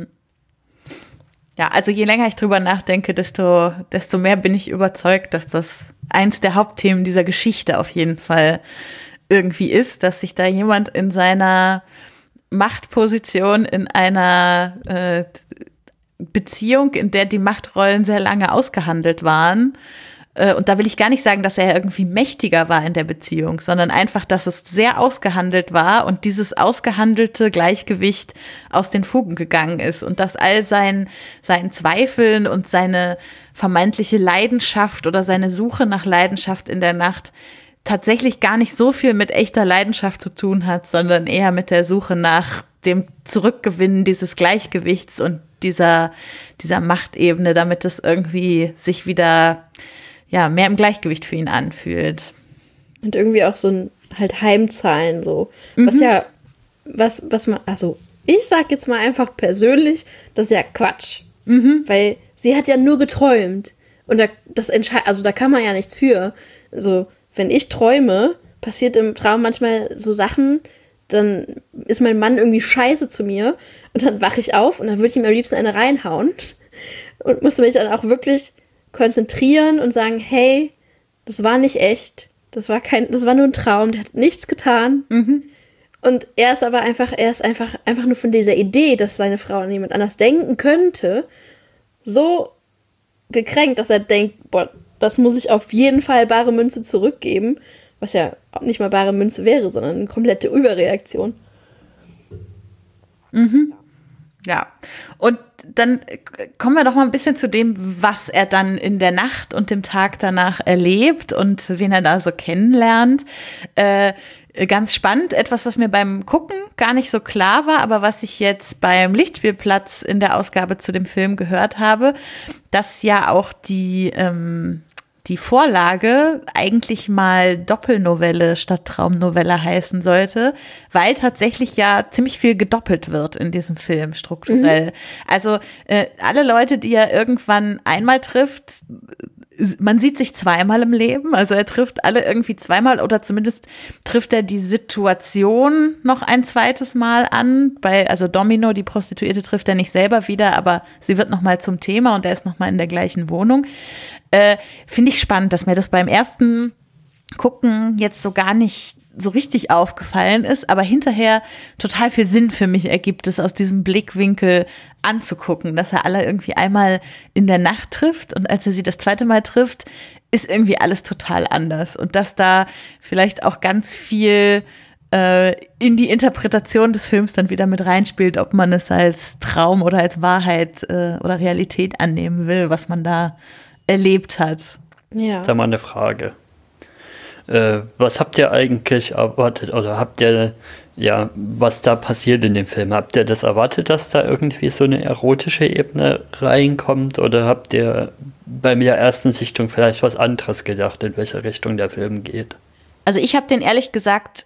Ja, also je länger ich drüber nachdenke, desto mehr bin ich überzeugt, dass das eins der Hauptthemen dieser Geschichte auf jeden Fall irgendwie ist, dass sich da jemand in seiner Machtposition in einer Beziehung, in der die Machtrollen sehr lange ausgehandelt waren, und da will ich gar nicht sagen, dass er irgendwie mächtiger war in der Beziehung, sondern einfach, dass es sehr ausgehandelt war und dieses ausgehandelte Gleichgewicht aus den Fugen gegangen ist und dass all seinen Zweifeln und seine vermeintliche Leidenschaft oder seine Suche nach Leidenschaft in der Nacht tatsächlich gar nicht so viel mit echter Leidenschaft zu tun hat, sondern eher mit der Suche nach dem Zurückgewinnen dieses Gleichgewichts und dieser Machtebene, damit es irgendwie sich wieder mehr im Gleichgewicht für ihn anfühlt. Und irgendwie auch so ein halt Heimzahlen so. Was man, also ich sag jetzt mal einfach persönlich, das ist ja Quatsch. Weil sie hat ja nur geträumt. Und da kann man ja nichts für. Also, wenn ich träume, passiert im Traum manchmal so Sachen, dann ist mein Mann irgendwie scheiße zu mir und dann wache ich auf und dann würde ich ihm am liebsten eine reinhauen und musste mich dann auch wirklich konzentrieren und sagen, hey, das war nicht echt, das war nur ein Traum, der hat nichts getan. Und er ist einfach nur von dieser Idee, dass seine Frau an jemand anders denken könnte, so gekränkt, dass er denkt, boah, das muss ich auf jeden Fall bare Münze zurückgeben, was ja auch nicht mal bare Münze wäre, sondern eine komplette Überreaktion. Ja, und dann kommen wir doch mal ein bisschen zu dem, was er dann in der Nacht und dem Tag danach erlebt und wen er da so kennenlernt. Ganz spannend, etwas, was mir beim Gucken gar nicht so klar war, aber was ich jetzt beim Lichtspielplatz in der Ausgabe zu dem Film gehört habe, dass ja auch die Vorlage eigentlich mal Doppelnovelle statt Traumnovelle heißen sollte, weil tatsächlich ja ziemlich viel gedoppelt wird in diesem Film strukturell. Also alle Leute, die er irgendwann einmal trifft, man sieht sich zweimal im Leben, also er trifft alle irgendwie zweimal oder zumindest trifft er die Situation noch ein zweites Mal an. Also Domino, die Prostituierte, trifft er nicht selber wieder, aber sie wird noch mal zum Thema und er ist noch mal in der gleichen Wohnung. Finde ich spannend, dass mir das beim ersten Gucken jetzt so gar nicht so richtig aufgefallen ist, aber hinterher total viel Sinn für mich ergibt, es aus diesem Blickwinkel anzugucken, dass er alle irgendwie einmal in der Nacht trifft und als er sie das zweite Mal trifft, ist irgendwie alles total anders und dass da vielleicht auch ganz viel in die Interpretation des Films dann wieder mit reinspielt, ob man es als Traum oder als Wahrheit oder Realität annehmen will, was man da erlebt hat. Ja. Da mal eine Frage. Was habt ihr eigentlich erwartet oder habt ihr, was da passiert in dem Film? Habt ihr das erwartet, dass da irgendwie so eine erotische Ebene reinkommt oder habt ihr bei der ersten Sichtung vielleicht was anderes gedacht, in welche Richtung der Film geht? Also ich habe den ehrlich gesagt,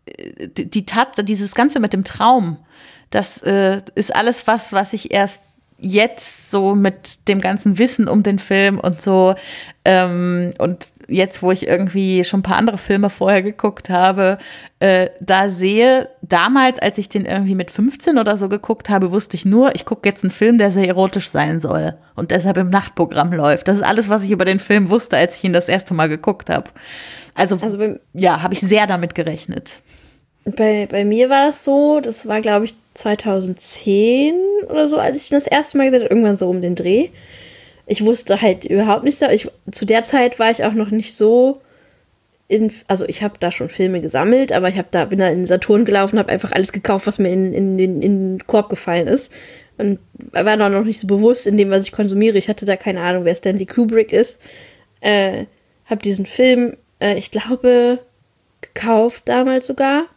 dieses Ganze mit dem Traum, das ist alles was ich erst jetzt so mit dem ganzen Wissen um den Film und so und jetzt, wo ich irgendwie schon ein paar andere Filme vorher geguckt habe, da sehe, damals, als ich den irgendwie mit 15 oder so geguckt habe, wusste ich nur, ich gucke jetzt einen Film, der sehr erotisch sein soll und deshalb im Nachtprogramm läuft. Das ist alles, was ich über den Film wusste, als ich ihn das erste Mal geguckt habe. Also habe ich sehr damit gerechnet. Bei mir war das so, das war, glaube ich, 2010 oder so, als ich das erste Mal gesehen habe, irgendwann so um den Dreh. Ich wusste halt überhaupt nichts. Zu der Zeit war ich auch noch nicht so also ich habe da schon Filme gesammelt, aber bin da in den Saturn gelaufen, habe einfach alles gekauft, was mir in den Korb gefallen ist. Und war da noch nicht so bewusst in dem, was ich konsumiere. Ich hatte da keine Ahnung, wer Stanley Kubrick ist. Habe diesen Film, ich glaube, gekauft damals sogar.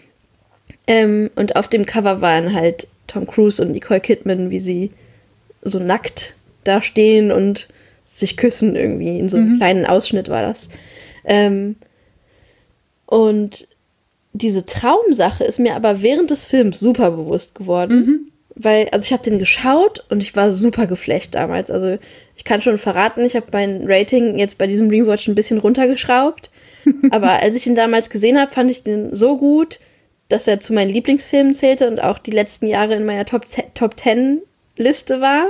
Und auf dem Cover waren halt Tom Cruise und Nicole Kidman, wie sie so nackt da stehen und sich küssen irgendwie. In so einem kleinen Ausschnitt war das. Und diese Traumsache ist mir aber während des Films super bewusst geworden. Weil, also ich habe den geschaut und ich war super geflasht damals. Also ich kann schon verraten, ich habe mein Rating jetzt bei diesem Rewatch ein bisschen runtergeschraubt. Aber als ich ihn damals gesehen habe, fand ich den so gut, dass er zu meinen Lieblingsfilmen zählte und auch die letzten Jahre in meiner Top 10 Liste war.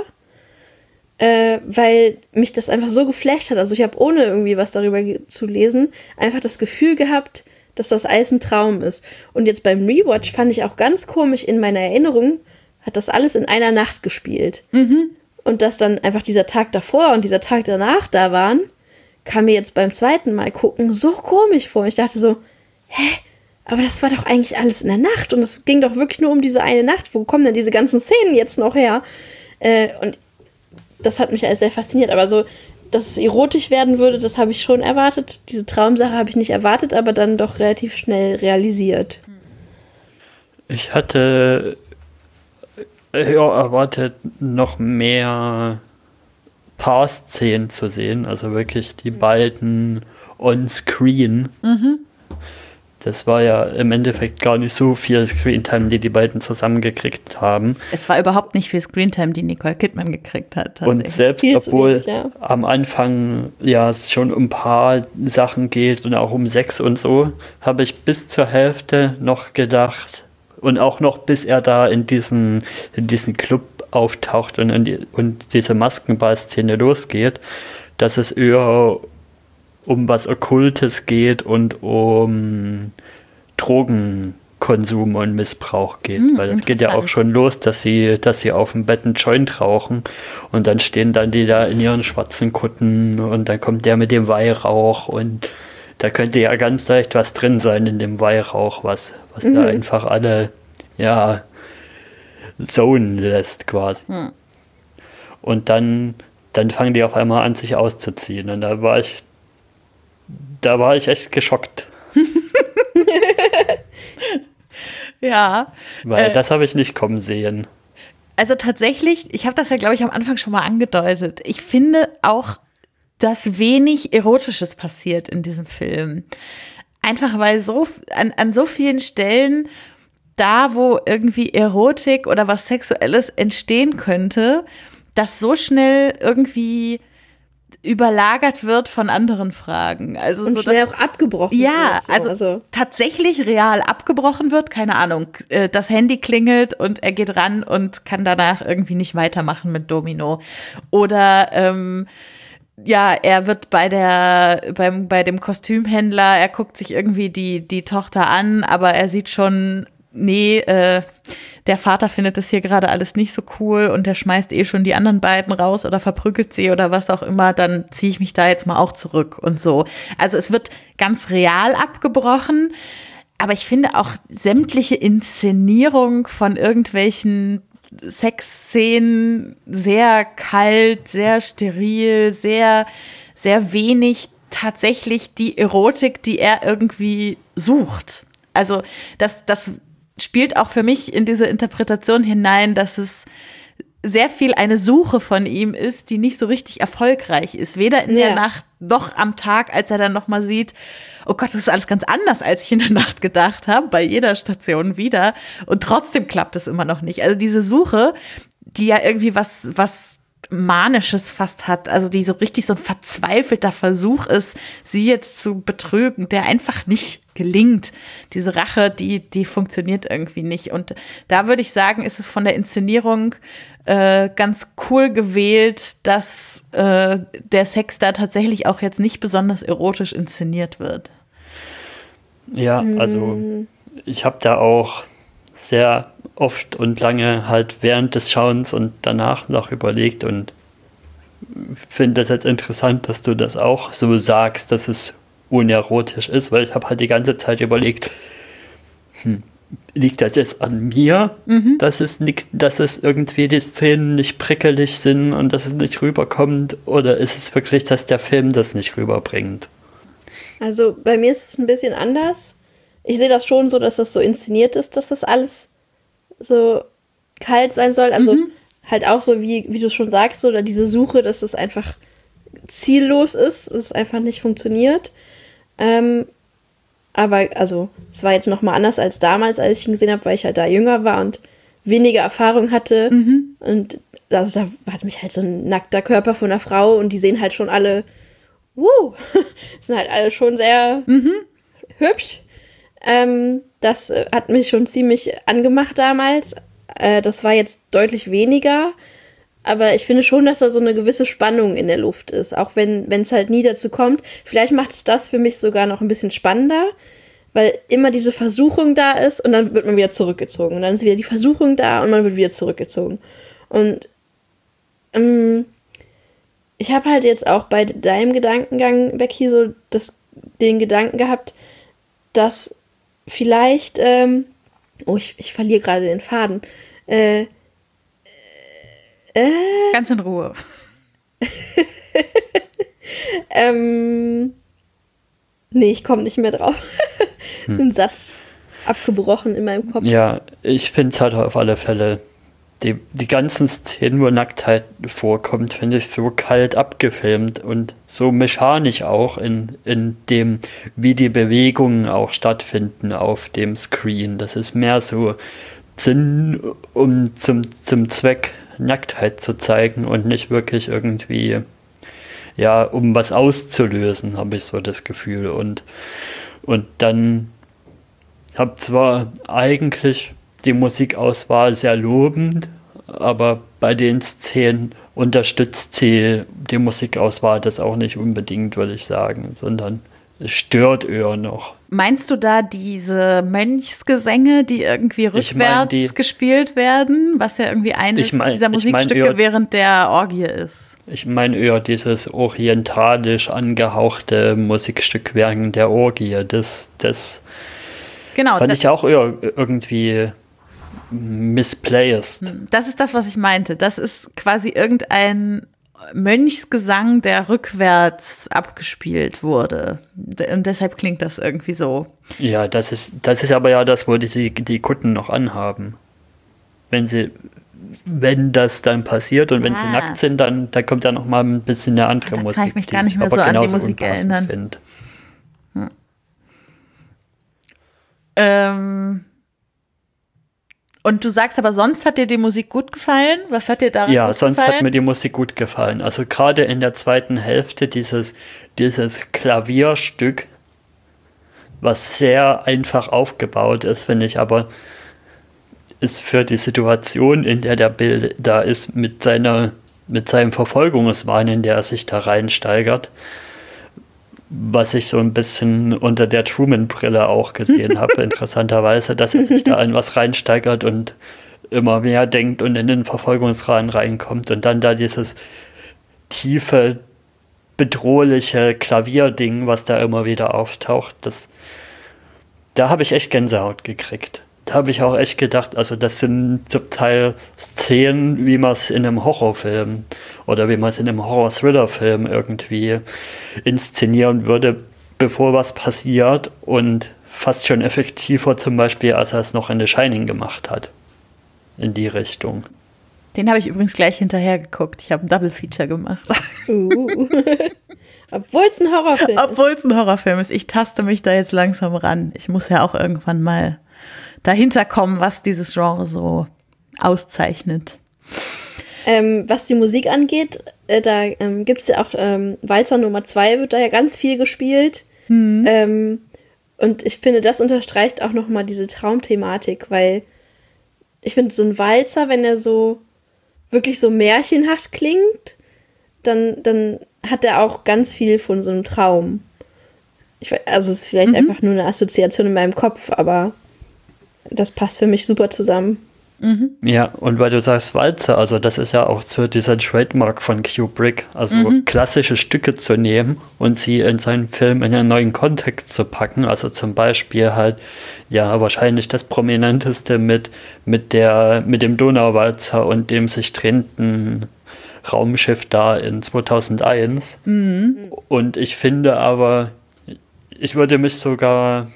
Weil mich das einfach so geflasht hat. Also ich habe, ohne irgendwie was darüber zu lesen, einfach das Gefühl gehabt, dass das alles ein Traum ist. Und jetzt beim Rewatch fand ich auch ganz komisch, in meiner Erinnerung hat das alles in einer Nacht gespielt. Und dass dann einfach dieser Tag davor und dieser Tag danach da waren, kam mir jetzt beim zweiten Mal gucken so komisch vor. Ich dachte so, aber das war doch eigentlich alles in der Nacht und es ging doch wirklich nur um diese eine Nacht. Wo kommen denn diese ganzen Szenen jetzt noch her? Und das hat mich alles sehr fasziniert. Aber so, dass es erotisch werden würde, das habe ich schon erwartet. Diese Traumsache habe ich nicht erwartet, aber dann doch relativ schnell realisiert. Ich hatte erwartet, noch mehr Paar-Szenen zu sehen, also wirklich die beiden on-screen. Das war ja im Endeffekt gar nicht so viel Screentime, die beiden zusammengekriegt haben. Es war überhaupt nicht viel Screentime, die Nicole Kidman gekriegt hat. Und selbst obwohl am Anfang ja es schon um ein paar Sachen geht und auch um Sex und so, habe ich bis zur Hälfte noch gedacht, und auch noch bis er da in diesen Club auftaucht und diese Maskenball-Szene losgeht, dass es eher um was Okkultes geht und um Drogenkonsum und Missbrauch geht. Weil es geht ja auch schon los, dass sie auf dem Bett einen Joint rauchen und dann stehen dann die da in ihren schwarzen Kutten und dann kommt der mit dem Weihrauch und da könnte ja ganz leicht was drin sein in dem Weihrauch, was da einfach alle, ja, zonen lässt quasi. Und dann fangen die auf einmal an, sich auszuziehen. Und da war ich echt geschockt. Ja. Weil das habe ich nicht kommen sehen. Also tatsächlich, ich habe das ja, glaube ich, am Anfang schon mal angedeutet. Ich finde auch, dass wenig Erotisches passiert in diesem Film. Einfach weil an so vielen Stellen, da wo irgendwie Erotik oder was Sexuelles entstehen könnte, das so schnell irgendwie überlagert wird von anderen Fragen. Also und so, schnell auch abgebrochen wird. Ja, also tatsächlich real abgebrochen wird, keine Ahnung. Das Handy klingelt und er geht ran und kann danach irgendwie nicht weitermachen mit Domino. Oder ja, er wird bei dem Kostümhändler, er guckt sich irgendwie die Tochter an, aber er sieht schon, nee, der Vater findet das hier gerade alles nicht so cool und der schmeißt schon die anderen beiden raus oder verprügelt sie oder was auch immer, dann ziehe ich mich da jetzt mal auch zurück und so. Also es wird ganz real abgebrochen, aber ich finde auch sämtliche Inszenierung von irgendwelchen Sexszenen sehr kalt, sehr steril, sehr, sehr wenig tatsächlich die Erotik, die er irgendwie sucht. Also das spielt auch für mich in diese Interpretation hinein, dass es sehr viel eine Suche von ihm ist, die nicht so richtig erfolgreich ist. Weder in der Nacht noch am Tag, als er dann noch mal sieht, oh Gott, das ist alles ganz anders, als ich in der Nacht gedacht habe, bei jeder Station wieder. Und trotzdem klappt es immer noch nicht. Also diese Suche, die ja irgendwie was Manisches fast hat, also die so richtig so ein verzweifelter Versuch ist, sie jetzt zu betrügen, der einfach nicht gelingt. Diese Rache, die funktioniert irgendwie nicht. Und da würde ich sagen, ist es von der Inszenierung ganz cool gewählt, dass der Sex da tatsächlich auch jetzt nicht besonders erotisch inszeniert wird. Ja, also ich habe da auch sehr oft und lange halt während des Schauens und danach noch überlegt und finde das jetzt interessant, dass du das auch so sagst, dass es unerotisch ist, weil ich habe halt die ganze Zeit überlegt, liegt das jetzt an mir, dass es irgendwie die Szenen nicht prickelig sind und dass es nicht rüberkommt, oder ist es wirklich, dass der Film das nicht rüberbringt? Also bei mir ist es ein bisschen anders. Ich sehe das schon so, dass das so inszeniert ist, dass das alles so kalt sein soll. Also halt auch so, wie du schon sagst, oder diese Suche, dass es einfach ziellos ist, es einfach nicht funktioniert. Aber also, es war jetzt nochmal anders als damals, als ich ihn gesehen habe, weil ich halt da jünger war und weniger Erfahrung hatte. Und also da hat mich halt so ein nackter Körper von einer Frau und die sehen halt schon alle, sind halt alle schon sehr hübsch. Das hat mich schon ziemlich angemacht damals. Das war jetzt deutlich weniger. Aber ich finde schon, dass da so eine gewisse Spannung in der Luft ist. Auch wenn es halt nie dazu kommt. Vielleicht macht es das für mich sogar noch ein bisschen spannender. Weil immer diese Versuchung da ist und dann wird man wieder zurückgezogen. Und dann ist wieder die Versuchung da und man wird wieder zurückgezogen. Und ich habe halt jetzt auch bei deinem Gedankengang, Becky, so den Gedanken gehabt, dass vielleicht, ich verliere gerade den Faden. Ganz in Ruhe. Nee, ich komme nicht mehr drauf. Ein Satz abgebrochen in meinem Kopf. Ja, ich finde es halt auf alle Fälle, die ganzen Szenen, wo Nacktheit vorkommt, finde ich so kalt abgefilmt und so mechanisch auch in dem, wie die Bewegungen auch stattfinden auf dem Screen. Das ist mehr so Sinn, um zum Zweck Nacktheit zu zeigen und nicht wirklich irgendwie, ja, um was auszulösen, habe ich so das Gefühl. Und dann habe zwar eigentlich die Musikauswahl sehr lobend, aber bei den Szenen unterstützt die Musikauswahl das auch nicht unbedingt, würde ich sagen, sondern es stört eher noch. Meinst du da diese Mönchsgesänge, die irgendwie rückwärts gespielt werden, was ja irgendwie eines dieser Musikstücke während der Orgie ist? Ich meine eher dieses orientalisch angehauchte Musikstück während der Orgie. Das genau, fand ich auch eher irgendwie misplaced. Das ist das, was ich meinte. Das ist quasi irgendein Mönchsgesang, der rückwärts abgespielt wurde. Und deshalb klingt das irgendwie so. Ja, das ist aber ja das, wo die Kutten noch anhaben. Wenn das dann passiert und wenn sie nackt sind, dann kommt da noch mal ein bisschen eine andere Musik. Kann ich mich gar nicht mehr so an die Musik erinnern. Und du sagst aber, sonst hat dir die Musik gut gefallen? Was hat dir daran gut gefallen? Ja, sonst hat mir die Musik gut gefallen. Also gerade in der zweiten Hälfte dieses Klavierstück, was sehr einfach aufgebaut ist, finde ich, aber ist für die Situation, in der der Bild da ist, mit seinem Verfolgungswahn, in der er sich da reinsteigert, was ich so ein bisschen unter der Truman-Brille auch gesehen habe, interessanterweise, dass er sich da in was reinsteigert und immer mehr denkt und in den Verfolgungswahn reinkommt und dann da dieses tiefe, bedrohliche Klavierding, was da immer wieder auftaucht, da habe ich echt Gänsehaut gekriegt. Da habe ich auch echt gedacht, also das sind zum Teil Szenen, wie man es in einem Horrorfilm oder wie man es in einem Horror-Thriller-Film irgendwie inszenieren würde, bevor was passiert und fast schon effektiver zum Beispiel, als er es noch in The Shining gemacht hat. In die Richtung. Den habe ich übrigens gleich hinterher geguckt. Ich habe ein Double-Feature gemacht. Obwohl es ein Horrorfilm ist. Ich taste mich da jetzt langsam ran. Ich muss ja auch irgendwann mal dahinter kommen, was dieses Genre so auszeichnet. Was die Musik angeht, da gibt es ja auch Walzer Nummer 2 wird da ja ganz viel gespielt. Und ich finde, das unterstreicht auch nochmal diese Traumthematik, weil ich finde, so ein Walzer, wenn er so wirklich so märchenhaft klingt, dann hat er auch ganz viel von so einem Traum. Also es ist vielleicht einfach nur eine Assoziation in meinem Kopf, aber das passt für mich super zusammen. Ja, und weil du sagst Walzer, also das ist ja auch so dieser Trademark von Kubrick, also klassische Stücke zu nehmen und sie in seinen Film in einen neuen Kontext zu packen, also zum Beispiel halt, ja, wahrscheinlich das Prominenteste mit dem Donauwalzer und dem sich drehenden Raumschiff da in 2001. Und ich finde aber, ich würde mich sogar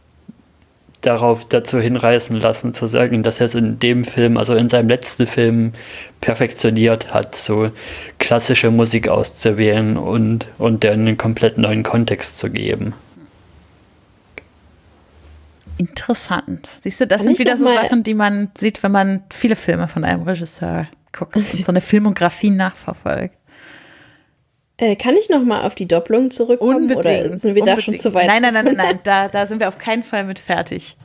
dazu hinreißen lassen, zu sagen, dass er es in dem Film, also in seinem letzten Film, perfektioniert hat. So klassische Musik auszuwählen und der einen komplett neuen Kontext zu geben. Interessant. Siehst du, das sind wieder so Sachen, die man sieht, wenn man viele Filme von einem Regisseur guckt und so eine Filmografie nachverfolgt. Kann ich noch mal auf die Doppelung zurückkommen? Unbedingt. Oder sind wir da schon zu weit? Nein. Da sind wir auf keinen Fall mit fertig.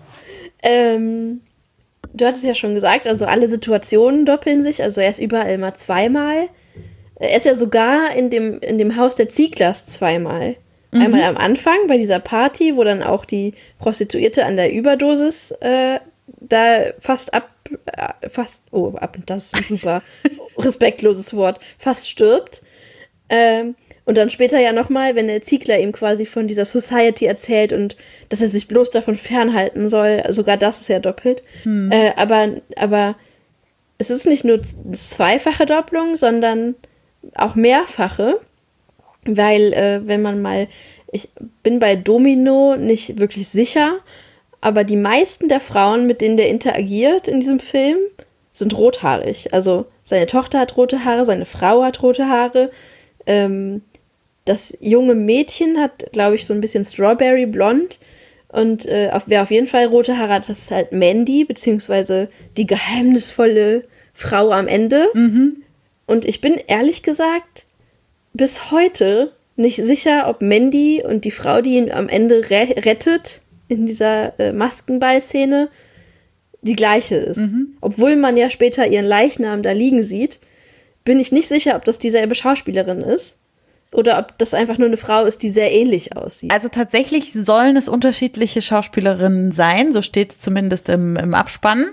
Du hattest ja schon gesagt, also alle Situationen doppeln sich. Also er ist überall immer zweimal. Er ist ja sogar in dem Haus der Zieglers zweimal. Einmal am Anfang bei dieser Party, wo dann auch die Prostituierte an der Überdosis da fast, das ist ein super respektloses Wort, fast stirbt. Und dann später ja nochmal, wenn der Ziegler ihm quasi von dieser Society erzählt und dass er sich bloß davon fernhalten soll, sogar das ist ja doppelt. Aber es ist nicht nur zweifache Doppelung, sondern auch mehrfache. Weil, wenn man mal, ich bin bei Domino nicht wirklich sicher, aber die meisten der Frauen, mit denen der interagiert in diesem Film, sind rothaarig. Also seine Tochter hat rote Haare, seine Frau hat rote Haare. Das junge Mädchen hat, glaube ich, so ein bisschen Strawberry-Blond. Und wer auf jeden Fall rote Haare hat, das ist halt Mandy, beziehungsweise die geheimnisvolle Frau am Ende. Und ich bin ehrlich gesagt bis heute nicht sicher, ob Mandy und die Frau, die ihn am Ende rettet, in dieser Maskenball-Szene, die gleiche ist. Obwohl man ja später ihren Leichnam da liegen sieht, bin ich nicht sicher, ob das dieselbe Schauspielerin ist oder ob das einfach nur eine Frau ist, die sehr ähnlich aussieht. Also tatsächlich sollen es unterschiedliche Schauspielerinnen sein, so steht es zumindest im Abspann.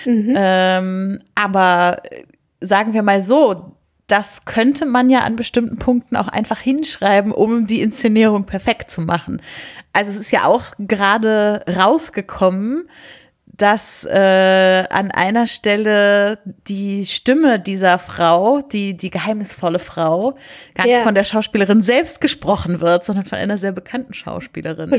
Aber sagen wir mal so, das könnte man ja an bestimmten Punkten auch einfach hinschreiben, um die Inszenierung perfekt zu machen. Also es ist ja auch gerade rausgekommen, dass an einer Stelle die Stimme dieser Frau, die geheimnisvolle Frau, gar nicht von der Schauspielerin selbst gesprochen wird, sondern von einer sehr bekannten Schauspielerin.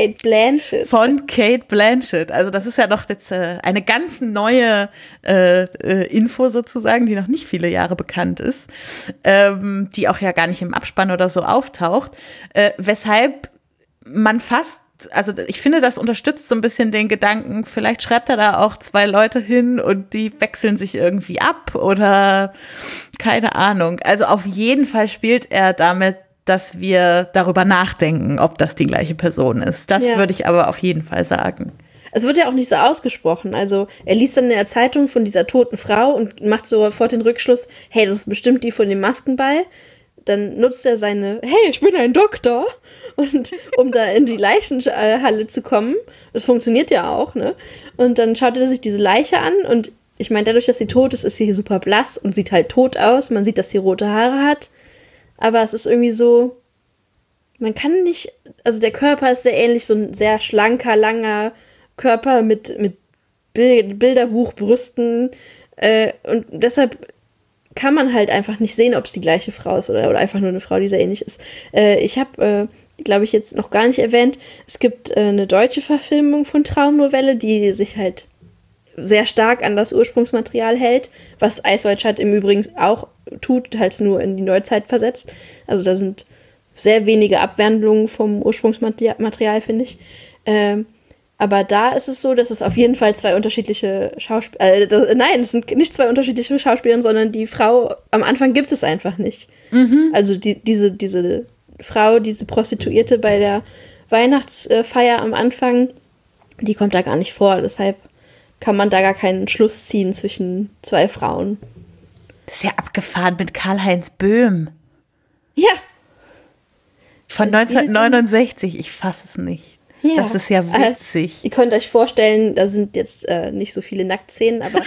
Von Cate Blanchett. Also das ist ja noch jetzt eine ganz neue Info sozusagen, die noch nicht viele Jahre bekannt ist, die auch ja gar nicht im Abspann oder so auftaucht, weshalb man fast, also ich finde, das unterstützt so ein bisschen den Gedanken, vielleicht schreibt er da auch 2 Leute hin und die wechseln sich irgendwie ab oder keine Ahnung. Also auf jeden Fall spielt er damit, dass wir darüber nachdenken, ob das die gleiche Person ist. Das würde ich aber auf jeden Fall sagen. Es wird ja auch nicht so ausgesprochen. Also er liest dann in der Zeitung von dieser toten Frau und macht sofort den Rückschluss, hey, das ist bestimmt die von dem Maskenball. Dann nutzt er seine, hey, ich bin ein Doktor. Und um da in die Leichenhalle zu kommen, das funktioniert ja auch, ne? Und dann schaut er sich diese Leiche an und ich meine, dadurch, dass sie tot ist, ist sie super blass und sieht halt tot aus. Man sieht, dass sie rote Haare hat. Aber es ist irgendwie so, man kann nicht, also der Körper ist sehr ähnlich, so ein sehr schlanker, langer Körper mit Bilderbuchbrüsten. Und deshalb kann man halt einfach nicht sehen, ob es die gleiche Frau ist oder einfach nur eine Frau, die sehr ähnlich ist. Ich habe glaube ich, jetzt noch gar nicht erwähnt. Es gibt eine deutsche Verfilmung von Traumnovelle, die sich halt sehr stark an das Ursprungsmaterial hält, was Ice White Shut im Übrigen auch tut, halt nur in die Neuzeit versetzt. Also da sind sehr wenige Abwandlungen vom Ursprungsmaterial, finde ich. Aber da ist es so, dass es auf jeden Fall 2 unterschiedliche Schauspieler, nein, es sind nicht 2 unterschiedliche Schauspieler, sondern die Frau am Anfang gibt es einfach nicht. Also diese Frau, diese Prostituierte bei der Weihnachtsfeier am Anfang, die kommt da gar nicht vor. Deshalb kann man da gar keinen Schluss ziehen zwischen 2 Frauen. Das ist ja abgefahren mit Karl-Heinz Böhm. Ja. Von 1969, ich fasse es nicht. Ja. Das ist ja witzig. Ihr könnt euch vorstellen, da sind jetzt nicht so viele Nacktszenen, aber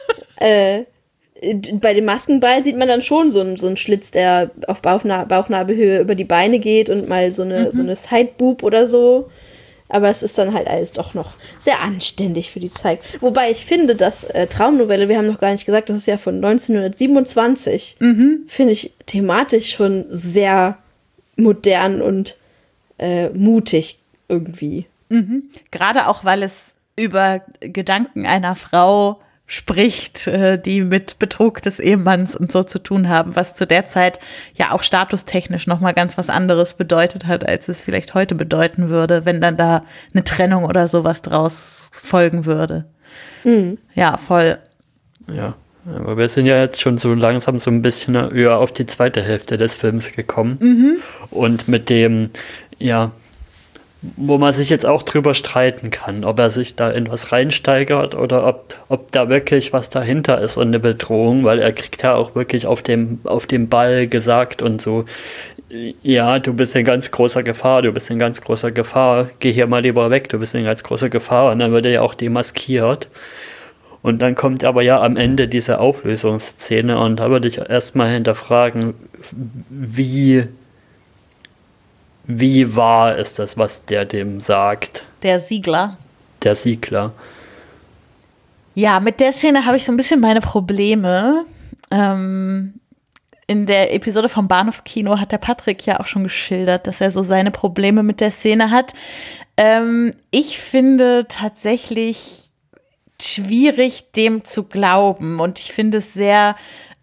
bei dem Maskenball sieht man dann schon so einen Schlitz, der auf Bauchnabelhöhe über die Beine geht und mal so eine Sideboob oder so. Aber es ist dann halt alles doch noch sehr anständig für die Zeit. Wobei ich finde, dass Traumnovelle, wir haben noch gar nicht gesagt, das ist ja von 1927, finde ich thematisch schon sehr modern und mutig irgendwie. Gerade auch, weil es über Gedanken einer Frau spricht, die mit Betrug des Ehemanns und so zu tun haben, was zu der Zeit ja auch statustechnisch nochmal ganz was anderes bedeutet hat, als es vielleicht heute bedeuten würde, wenn dann da eine Trennung oder sowas draus folgen würde. Mhm. Ja, voll. Ja, aber wir sind ja jetzt schon so langsam so ein bisschen eher auf die zweite Hälfte des Films gekommen. Mhm. Und mit dem, ja, wo man sich jetzt auch drüber streiten kann, ob er sich da in was reinsteigert oder ob da wirklich was dahinter ist und eine Bedrohung, weil er kriegt ja auch wirklich auf dem Ball gesagt und so, ja, du bist in ganz großer Gefahr, geh hier mal lieber weg, du bist in ganz großer Gefahr, und dann wird er ja auch demaskiert. Und dann kommt aber ja am Ende diese Auflösungsszene, und da würde ich erstmal hinterfragen, wie wahr ist das, was der dem sagt? Der Siegler. Der Siegler. Ja, mit der Szene habe ich so ein bisschen meine Probleme. In der Episode vom Bahnhofskino hat der Patrick ja auch schon geschildert, dass er so seine Probleme mit der Szene hat. Ich finde tatsächlich schwierig, dem zu glauben. Und ich finde es sehr,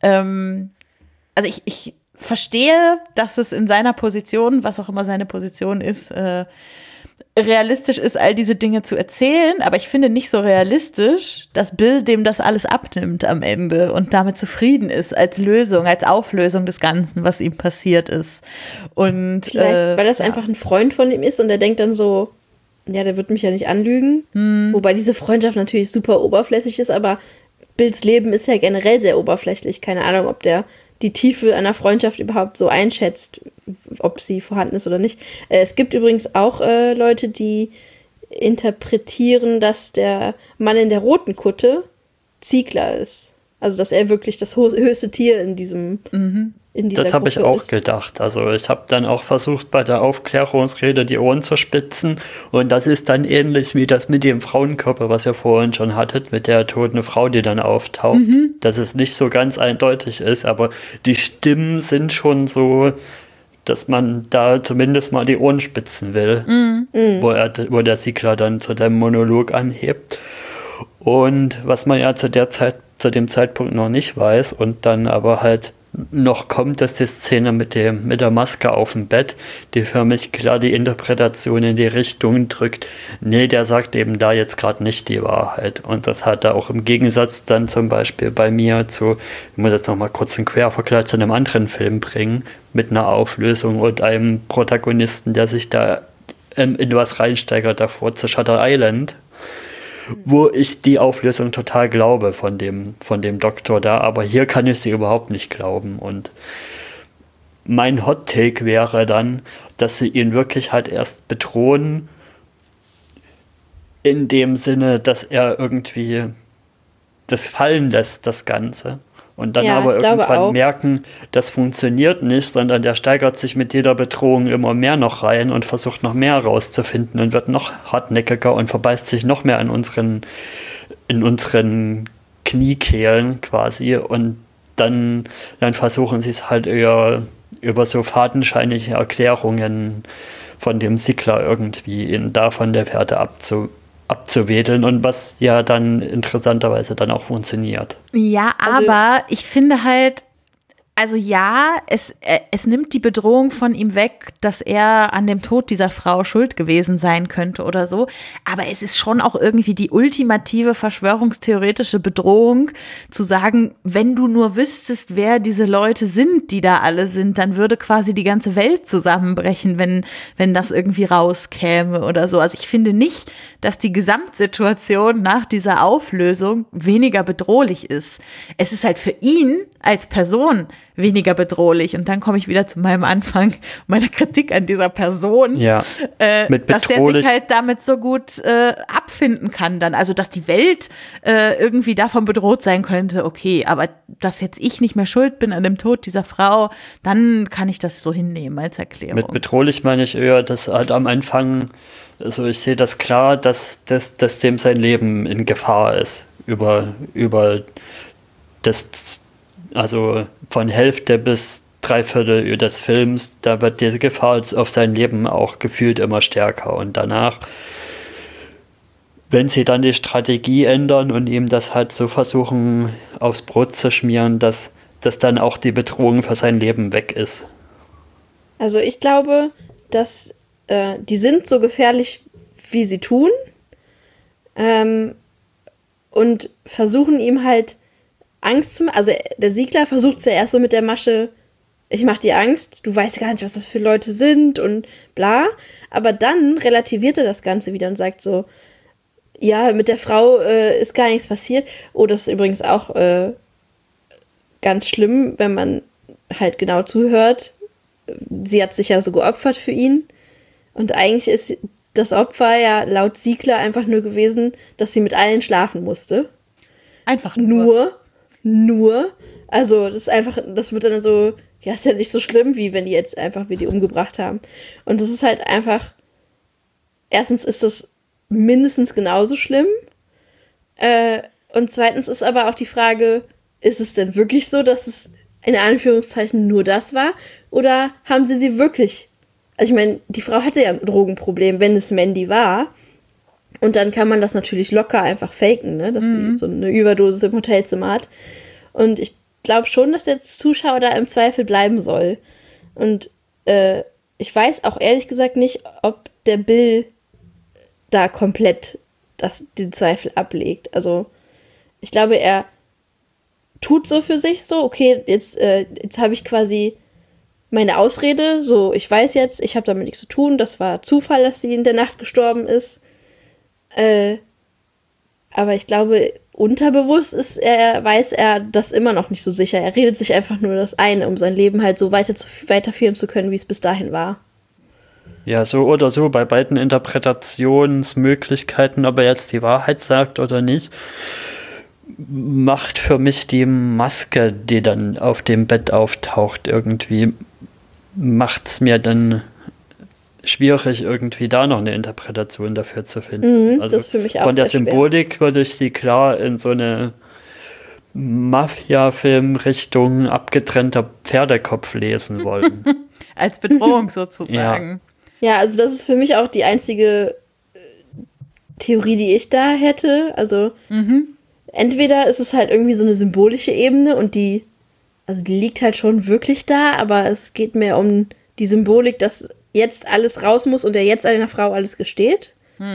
also ich verstehe, dass es in seiner Position, was auch immer seine Position ist, realistisch ist, all diese Dinge zu erzählen, aber ich finde nicht so realistisch, dass Bill dem das alles abnimmt am Ende und damit zufrieden ist als Lösung, als Auflösung des Ganzen, was ihm passiert ist. Und vielleicht, weil das einfach ein Freund von ihm ist und er denkt dann so, ja, der wird mich ja nicht anlügen. Wobei diese Freundschaft natürlich super oberflächlich ist, aber Bills Leben ist ja generell sehr oberflächlich. Keine Ahnung, ob der die Tiefe einer Freundschaft überhaupt so einschätzt, ob sie vorhanden ist oder nicht. Es gibt übrigens auch Leute, die interpretieren, dass der Mann in der roten Kutte Ziegler ist. Also, dass er wirklich das höchste Tier in dieser Das habe ich Gruppe auch ist. gedacht. Also ich habe dann auch versucht, bei der Aufklärungsrede die Ohren zu spitzen. Und das ist dann ähnlich wie das mit dem Frauenkörper, was ihr vorhin schon hattet, mit der toten Frau, die dann auftaucht. Dass es nicht so ganz eindeutig ist, aber die Stimmen sind schon so, dass man da zumindest mal die Ohren spitzen will, wo der Siegler dann zu dem Monolog anhebt. Und was man ja zu dem Zeitpunkt noch nicht weiß und dann aber halt noch kommt, dass die Szene mit der Maske auf dem Bett, die für mich klar die Interpretation in die Richtung drückt, nee, der sagt eben da jetzt gerade nicht die Wahrheit. Und das hat er auch im Gegensatz dann zum Beispiel bei mir ich muss jetzt noch mal kurz einen Quervergleich zu einem anderen Film bringen, mit einer Auflösung und einem Protagonisten, der sich da in was reinsteigert davor, zu Shutter Island, wo ich die Auflösung total glaube von dem Doktor da, aber hier kann ich sie überhaupt nicht glauben. Und mein Hot Take wäre dann, dass sie ihn wirklich halt erst bedrohen, in dem Sinne, dass er irgendwie das fallen lässt, das Ganze. Und dann aber irgendwann merken, das funktioniert nicht, sondern der steigert sich mit jeder Bedrohung immer mehr noch rein und versucht noch mehr herauszufinden und wird noch hartnäckiger und verbeißt sich noch mehr in unseren Kniekehlen quasi. Und dann versuchen sie es halt eher über so fadenscheinige Erklärungen von dem Siegler irgendwie ihn da von der Fährte abzuwedeln, und was ja dann interessanterweise dann auch funktioniert. Ja, aber ich finde halt, also ja, es nimmt die Bedrohung von ihm weg, dass er an dem Tod dieser Frau schuld gewesen sein könnte oder so. Aber es ist schon auch irgendwie die ultimative verschwörungstheoretische Bedrohung, zu sagen, wenn du nur wüsstest, wer diese Leute sind, die da alle sind, dann würde quasi die ganze Welt zusammenbrechen, wenn das irgendwie rauskäme oder so. Also ich finde nicht, dass die Gesamtsituation nach dieser Auflösung weniger bedrohlich ist. Es ist halt für ihn als Person weniger bedrohlich. Und dann komme ich wieder zu meinem Anfang, meiner Kritik an dieser Person, ja, dass der sich halt damit so gut abfinden kann dann. Also, dass die Welt irgendwie davon bedroht sein könnte, okay, aber dass jetzt ich nicht mehr schuld bin an dem Tod dieser Frau, dann kann ich das so hinnehmen als Erklärung. Mit bedrohlich meine ich eher, dass halt am Anfang, also ich sehe das klar, dass dem sein Leben in Gefahr ist. Über das, also von Hälfte bis Dreiviertel des Films, da wird diese Gefahr auf sein Leben auch gefühlt immer stärker. Und danach wenn sie dann die Strategie ändern und ihm das halt so versuchen aufs Brot zu schmieren, dass dann auch die Bedrohung für sein Leben weg ist. Also ich glaube, dass die sind so gefährlich, wie sie tun, und versuchen ihm halt Angst zu machen. Also der Siegler versucht es ja erst so mit der Masche, ich mach dir Angst, du weißt gar nicht, was das für Leute sind und bla. Aber dann relativiert er das Ganze wieder und sagt so, ja, mit der Frau ist gar nichts passiert. Oh, das ist übrigens auch ganz schlimm, wenn man halt genau zuhört. Sie hat sich ja so geopfert für ihn. Und eigentlich ist das Opfer ja laut Siegler einfach nur gewesen, dass sie mit allen schlafen musste. Einfach nur. Also das ist einfach, das wird dann so, ja, ist ja nicht so schlimm, wie wenn die jetzt einfach wir die umgebracht haben. Und das ist halt einfach, erstens ist das mindestens genauso schlimm. Und zweitens ist aber auch die Frage, ist es denn wirklich so, dass es in Anführungszeichen nur das war? Oder haben sie wirklich, also ich meine, die Frau hatte ja ein Drogenproblem, wenn es Mandy war. Und dann kann man das natürlich locker einfach faken, ne? Dass sie so eine Überdosis im Hotelzimmer hat. Und ich glaube schon, dass der Zuschauer da im Zweifel bleiben soll. Und ich weiß auch ehrlich gesagt nicht, ob der Bill da komplett den Zweifel ablegt. Also ich glaube, er tut so für sich so, okay, jetzt habe ich quasi meine Ausrede, so ich weiß jetzt, ich habe damit nichts zu tun, das war Zufall, dass sie in der Nacht gestorben ist. Aber ich glaube, unterbewusst weiß er das immer noch nicht so sicher. Er redet sich einfach nur das eine, um sein Leben halt so weiterführen zu können, wie es bis dahin war. Ja, so oder so, bei beiden Interpretationsmöglichkeiten, ob er jetzt die Wahrheit sagt oder nicht, macht für mich die Maske, die dann auf dem Bett auftaucht, irgendwie, macht es mir dann schwierig, irgendwie da noch eine Interpretation dafür zu finden. Also das ist für mich auch von der sehr Symbolik würde ich sie klar in so eine Mafia-Film-Richtung abgetrennter Pferdekopf lesen wollen. Als Bedrohung sozusagen. Ja, also das ist für mich auch die einzige Theorie, die ich da hätte. Also entweder ist es halt irgendwie so eine symbolische Ebene und die liegt halt schon wirklich da, aber es geht mehr um die Symbolik, dass jetzt alles raus muss und er jetzt einer Frau alles gesteht.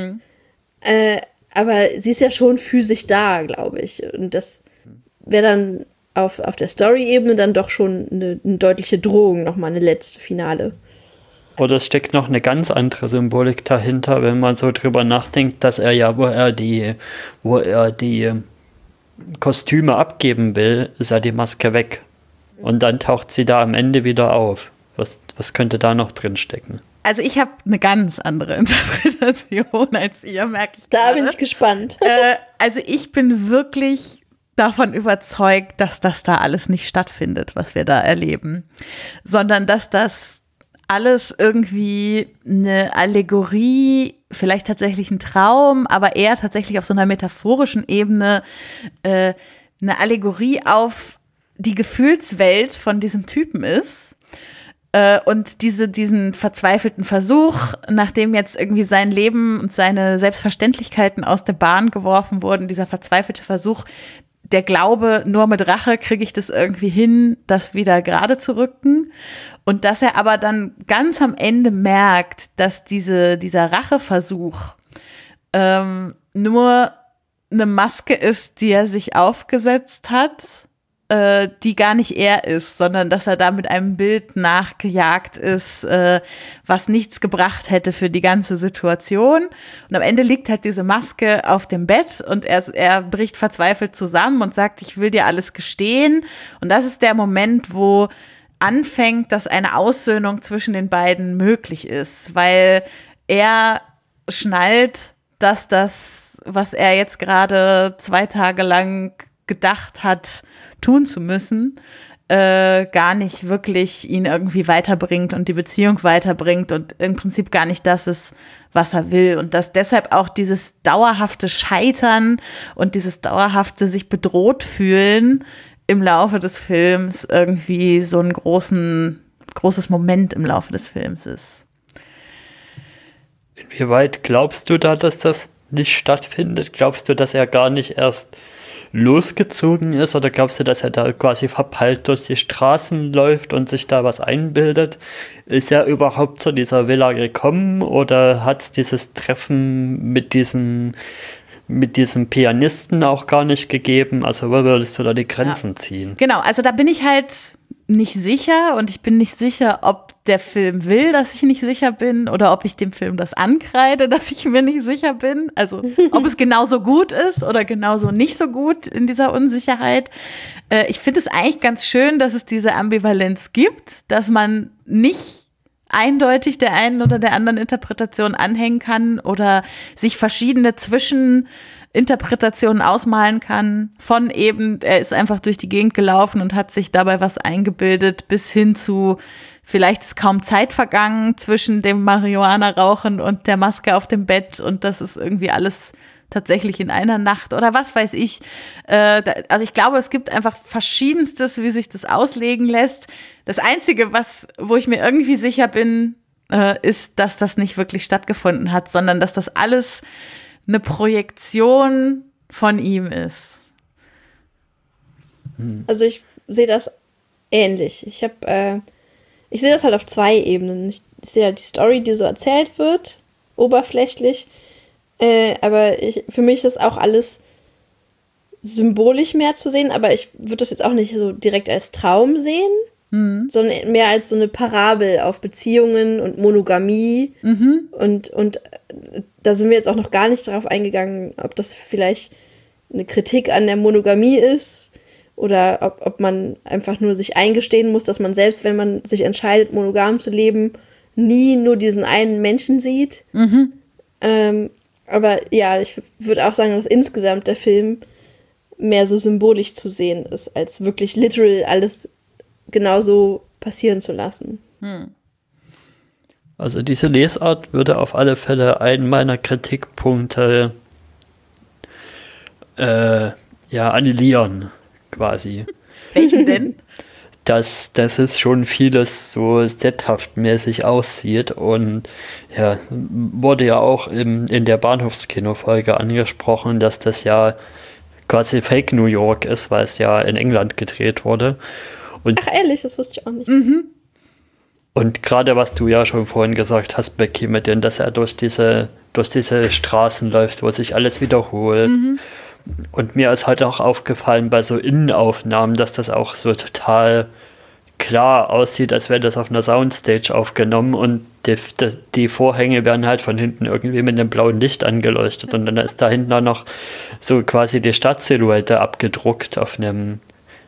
Aber sie ist ja schon physisch da, glaube ich. Und das wäre dann auf der Story-Ebene dann doch schon eine deutliche Drohung, nochmal eine letzte Finale. Oder es steckt noch eine ganz andere Symbolik dahinter, wenn man so drüber nachdenkt, dass er ja, wo er die Kostüme abgeben will, ist ja die Maske weg. Und dann taucht sie da am Ende wieder auf. Was könnte da noch drin stecken? Also ich habe eine ganz andere Interpretation als ihr, merke ich Da gerade. bin ich gespannt. Also ich bin wirklich davon überzeugt, dass das da alles nicht stattfindet, was wir da erleben, sondern dass das alles irgendwie eine Allegorie, vielleicht tatsächlich ein Traum, aber eher tatsächlich auf so einer metaphorischen Ebene eine Allegorie auf die Gefühlswelt von diesem Typen ist. Und diesen verzweifelten Versuch, nachdem jetzt irgendwie sein Leben und seine Selbstverständlichkeiten aus der Bahn geworfen wurden, dieser verzweifelte Versuch, der Glaube, nur mit Rache kriege ich das irgendwie hin, das wieder gerade zu rücken. Und dass er aber dann ganz am Ende merkt, dass dieser Racheversuch nur eine Maske ist, die er sich aufgesetzt hat, die gar nicht er ist, sondern dass er da mit einem Bild nachgejagt ist, was nichts gebracht hätte für die ganze Situation. Und am Ende liegt halt diese Maske auf dem Bett und er bricht verzweifelt zusammen und sagt, ich will dir alles gestehen. Und das ist der Moment, wo anfängt, dass eine Aussöhnung zwischen den beiden möglich ist, weil er schnallt, dass das, was er jetzt gerade 2 Tage lang gedacht hat, tun zu müssen, gar nicht wirklich ihn irgendwie weiterbringt und die Beziehung weiterbringt und im Prinzip gar nicht das ist, was er will. Und dass deshalb auch dieses dauerhafte Scheitern und dieses dauerhafte sich bedroht fühlen im Laufe des Films irgendwie so ein großes Moment im Laufe des Films ist. Inwieweit glaubst du da, dass das nicht stattfindet? Glaubst du, dass er gar nicht erst losgezogen ist oder glaubst du, dass er da quasi verpeilt durch die Straßen läuft und sich da was einbildet? Ist er überhaupt zu dieser Villa gekommen oder hat es dieses Treffen mit diesem Pianisten auch gar nicht gegeben? Also wo würdest du da die Grenzen ziehen? Genau, also da bin ich halt nicht sicher und ich bin nicht sicher, ob der Film will, dass ich nicht sicher bin oder ob ich dem Film das ankreide, dass ich mir nicht sicher bin. Also ob es genauso gut ist oder genauso nicht so gut in dieser Unsicherheit. Ich finde es eigentlich ganz schön, dass es diese Ambivalenz gibt, dass man nicht eindeutig der einen oder der anderen Interpretation anhängen kann oder sich verschiedene Zwischeninterpretationen ausmalen kann, von eben, er ist einfach durch die Gegend gelaufen und hat sich dabei was eingebildet, bis hin zu, vielleicht ist kaum Zeit vergangen zwischen dem Marihuana-Rauchen und der Maske auf dem Bett und das ist irgendwie alles tatsächlich in einer Nacht oder was weiß ich. Also ich glaube, es gibt einfach Verschiedenstes, wie sich das auslegen lässt. Das Einzige, wo ich mir irgendwie sicher bin, ist, dass das nicht wirklich stattgefunden hat, sondern dass das alles eine Projektion von ihm ist. Also ich sehe das ähnlich. Ich sehe das halt auf 2 Ebenen. Ich sehe halt die Story, die so erzählt wird, oberflächlich. Aber für mich ist das auch alles symbolisch mehr zu sehen, aber ich würde das jetzt auch nicht so direkt als Traum sehen, sondern mehr als so eine Parabel auf Beziehungen und Monogamie. Und da sind wir jetzt auch noch gar nicht darauf eingegangen, ob das vielleicht eine Kritik an der Monogamie ist oder ob man einfach nur sich eingestehen muss, dass man selbst, wenn man sich entscheidet, monogam zu leben, nie nur diesen einen Menschen sieht. Aber ja, ich würde auch sagen, dass insgesamt der Film mehr so symbolisch zu sehen ist, als wirklich literal alles genauso passieren zu lassen. Also diese Lesart würde auf alle Fälle einen meiner Kritikpunkte annullieren, quasi. Welchen denn? Dass es schon vieles so sethaftmäßig aussieht und ja, wurde ja auch in der Bahnhofskino-Folge angesprochen, dass das ja quasi Fake New York ist, weil es ja in England gedreht wurde. Und ach ehrlich, das wusste ich auch nicht. Und gerade was du ja schon vorhin gesagt hast, Becky, mit dem, dass er durch diese Straßen läuft, wo sich alles wiederholt. Und mir ist halt auch aufgefallen bei so Innenaufnahmen, dass das auch so total klar aussieht, als wäre das auf einer Soundstage aufgenommen und die Vorhänge werden halt von hinten irgendwie mit einem blauen Licht angeleuchtet und dann ist da hinten auch noch so quasi die Stadtsilhouette abgedruckt auf einer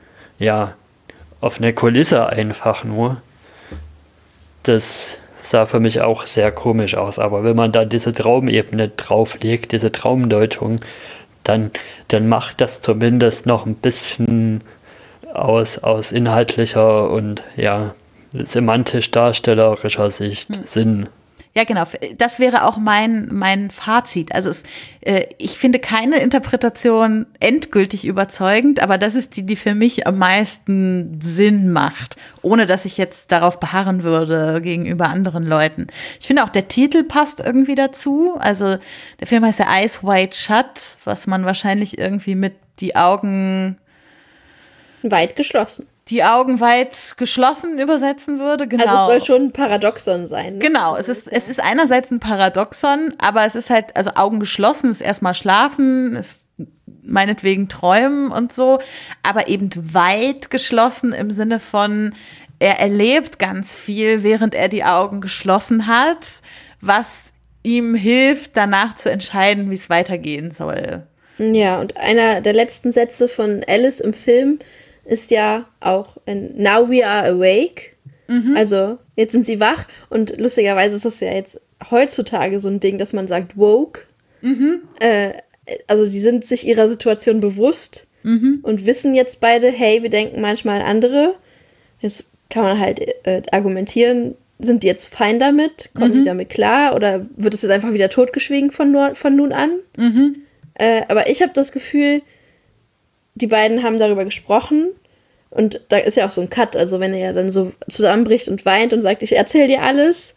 Kulisse einfach nur. Das sah für mich auch sehr komisch aus, aber wenn man da diese Traumebene drauflegt, diese Traumdeutung, dann macht das zumindest noch ein bisschen aus inhaltlicher und ja, semantisch-darstellerischer Sicht Sinn. Ja, genau. Das wäre auch mein Fazit. Also ich finde keine Interpretation endgültig überzeugend, aber das ist die für mich am meisten Sinn macht, ohne dass ich jetzt darauf beharren würde gegenüber anderen Leuten. Ich finde auch, der Titel passt irgendwie dazu. Also der Film heißt ja Eyes Wide Shut, was man wahrscheinlich irgendwie mit die Augen weit geschlossen übersetzen würde, genau. Also es soll schon ein Paradoxon sein. Ne? Genau, es ist einerseits ein Paradoxon, aber es ist halt, also Augen geschlossen ist erstmal schlafen, ist meinetwegen träumen und so, aber eben weit geschlossen im Sinne von, er erlebt ganz viel, während er die Augen geschlossen hat, was ihm hilft, danach zu entscheiden, wie es weitergehen soll. Ja, und einer der letzten Sätze von Alice im Film ist ja auch Now we are awake. Also jetzt sind sie wach und lustigerweise ist das ja jetzt heutzutage so ein Ding, dass man sagt woke. Also die sind sich ihrer Situation bewusst und wissen jetzt beide, hey, wir denken manchmal an andere. Jetzt kann man halt argumentieren, sind die jetzt fein damit? Kommen die damit klar? Oder wird es jetzt einfach wieder totgeschwiegen von nun an? Aber ich habe das Gefühl, die beiden haben darüber gesprochen und da ist ja auch so ein Cut, also wenn er ja dann so zusammenbricht und weint und sagt, ich erzähle dir alles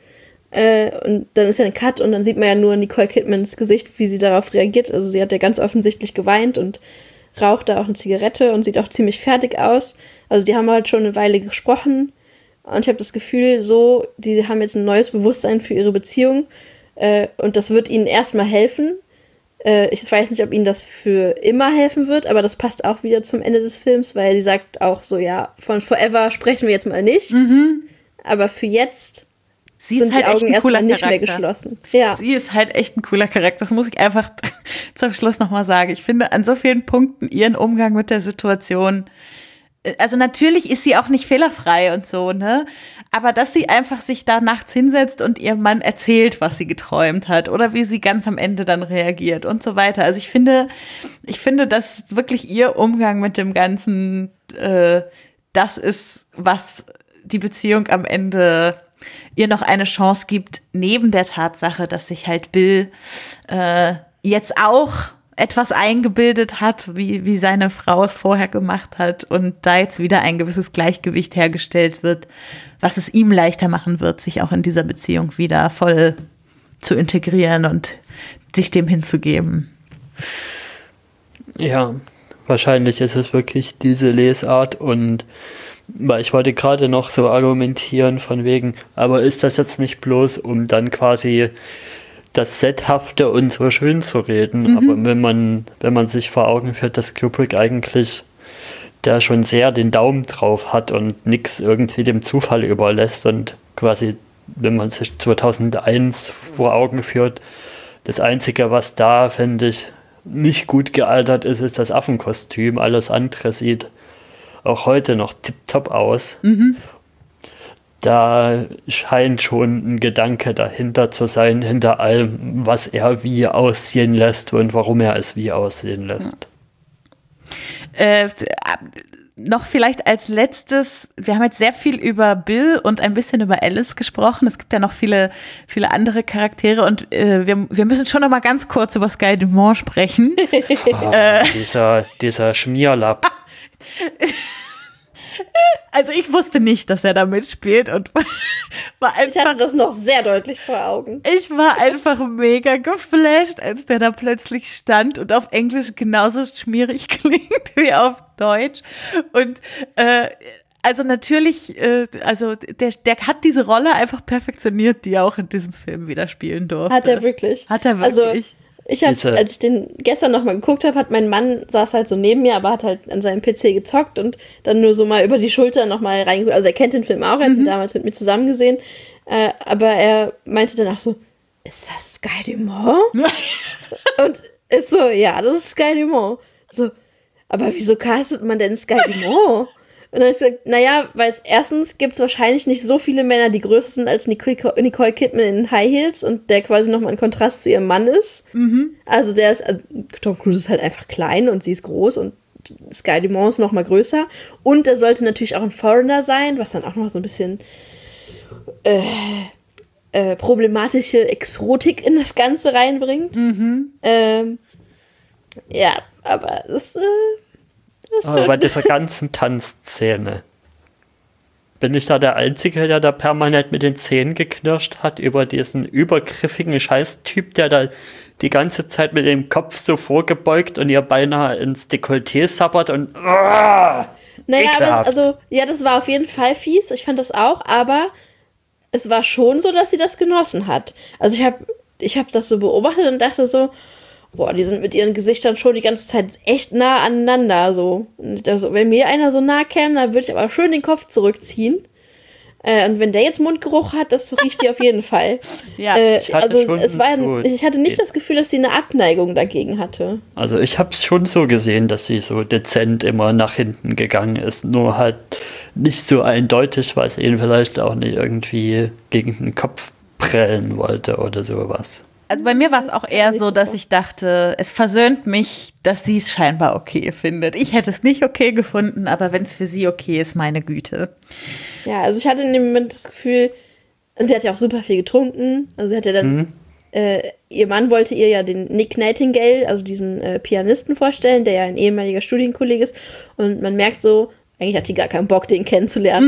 Und dann ist ja ein Cut und dann sieht man ja nur Nicole Kidmans Gesicht, wie sie darauf reagiert. Also sie hat ja ganz offensichtlich geweint und raucht da auch eine Zigarette und sieht auch ziemlich fertig aus. Also die haben halt schon eine Weile gesprochen und ich habe das Gefühl, so, die haben jetzt ein neues Bewusstsein für ihre Beziehung und das wird ihnen erstmal helfen. Ich weiß nicht, ob ihnen das für immer helfen wird, aber das passt auch wieder zum Ende des Films, weil sie sagt auch so, ja, von Forever sprechen wir jetzt mal nicht, aber für jetzt sind die Augen erstmal nicht mehr geschlossen. Ja. Sie ist halt echt ein cooler Charakter. Das muss ich einfach zum Schluss nochmal sagen. Ich finde an so vielen Punkten ihren Umgang mit der Situation, also natürlich ist sie auch nicht fehlerfrei und so, ne? Aber dass sie einfach sich da nachts hinsetzt und ihrem Mann erzählt, was sie geträumt hat oder wie sie ganz am Ende dann reagiert und so weiter. Also ich finde, dass wirklich ihr Umgang mit dem Ganzen, das ist, was die Beziehung am Ende ihr noch eine Chance gibt, neben der Tatsache, dass sich halt Bill jetzt auch etwas eingebildet hat, wie seine Frau es vorher gemacht hat und da jetzt wieder ein gewisses Gleichgewicht hergestellt wird, was es ihm leichter machen wird, sich auch in dieser Beziehung wieder voll zu integrieren und sich dem hinzugeben. Ja, wahrscheinlich ist es wirklich diese Lesart und weil ich wollte gerade noch so argumentieren von wegen, aber ist das jetzt nicht bloß, um dann quasi das Sethafte und so schön zu reden, aber wenn man sich vor Augen führt, dass Kubrick eigentlich da schon sehr den Daumen drauf hat und nichts irgendwie dem Zufall überlässt und quasi, wenn man sich 2001 vor Augen führt, das Einzige, was da, finde ich, nicht gut gealtert ist, ist das Affenkostüm. Alles andere sieht auch heute noch tipptopp aus. Da scheint schon ein Gedanke dahinter zu sein, hinter allem, was er wie aussehen lässt und warum er es wie aussehen lässt. Noch vielleicht als letztes, wir haben jetzt sehr viel über Bill und ein bisschen über Alice gesprochen. Es gibt ja noch viele, viele andere Charaktere und wir müssen schon noch mal ganz kurz über Sky Dumont sprechen. Dieser Schmierlapp. Also ich wusste nicht, dass er da mitspielt und war einfach, ich hatte das noch sehr deutlich vor Augen. Ich war einfach mega geflasht, als der da plötzlich stand und auf Englisch genauso schmierig klingt wie auf Deutsch. Und also natürlich, also der hat diese Rolle einfach perfektioniert, die er auch in diesem Film wieder spielen durfte. Hat er wirklich? Hat er wirklich. Also, ich habe, als ich den gestern nochmal geguckt habe, hat mein Mann, saß halt so neben mir, aber hat halt an seinem PC gezockt und dann nur so mal über die Schulter nochmal reingeguckt. Also er kennt den Film auch, er hat ihn damals mit mir zusammen gesehen. Aber er meinte danach so, ist das Sky Dumont? Und ist so, ja, das ist Sky Dumont. So, aber wieso castet man denn Sky Dumont? Und dann habe ich gesagt, naja, weil es erstens gibt es wahrscheinlich nicht so viele Männer, die größer sind als Nicole Kidman in High Heels und der quasi nochmal ein Kontrast zu ihrem Mann ist. Also Tom Cruise ist halt einfach klein und sie ist groß und Sky Dumont ist nochmal größer. Und er sollte natürlich auch ein Foreigner sein, was dann auch noch so ein bisschen problematische Exotik in das Ganze reinbringt. Ja, aber das aber bei dieser ganzen Tanzszene bin ich da der Einzige, der da permanent mit den Zähnen geknirscht hat über diesen übergriffigen Scheißtyp, der da die ganze Zeit mit dem Kopf so vorgebeugt und ihr beinahe ins Dekolleté sabbert und naja, aber also, ja, das war auf jeden Fall fies, ich fand das auch, aber es war schon so, dass sie das genossen hat. Also ich hab das so beobachtet und dachte so, boah, die sind mit ihren Gesichtern schon die ganze Zeit echt nah aneinander. So. Und also, wenn mir einer so nah käme, dann würde ich aber schön den Kopf zurückziehen. Und wenn der jetzt Mundgeruch hat, das riecht die auf jeden Fall. Ja, ich hatte nicht das Gefühl, dass sie eine Abneigung dagegen hatte. Also ich habe es schon so gesehen, dass sie so dezent immer nach hinten gegangen ist. Nur halt nicht so eindeutig, weil sie ihn vielleicht auch nicht irgendwie gegen den Kopf prellen wollte oder sowas. Also bei mir war es auch eher so, dass ich dachte, es versöhnt mich, dass sie es scheinbar okay findet. Ich hätte es nicht okay gefunden, aber wenn es für sie okay ist, meine Güte. Ja, also ich hatte in dem Moment das Gefühl, sie hat ja auch super viel getrunken. Also sie hat ja dann, ihr Mann wollte ihr ja den Nick Nightingale, also diesen Pianisten vorstellen, der ja ein ehemaliger Studienkollege ist. Und man merkt so, eigentlich hat die gar keinen Bock, den kennenzulernen.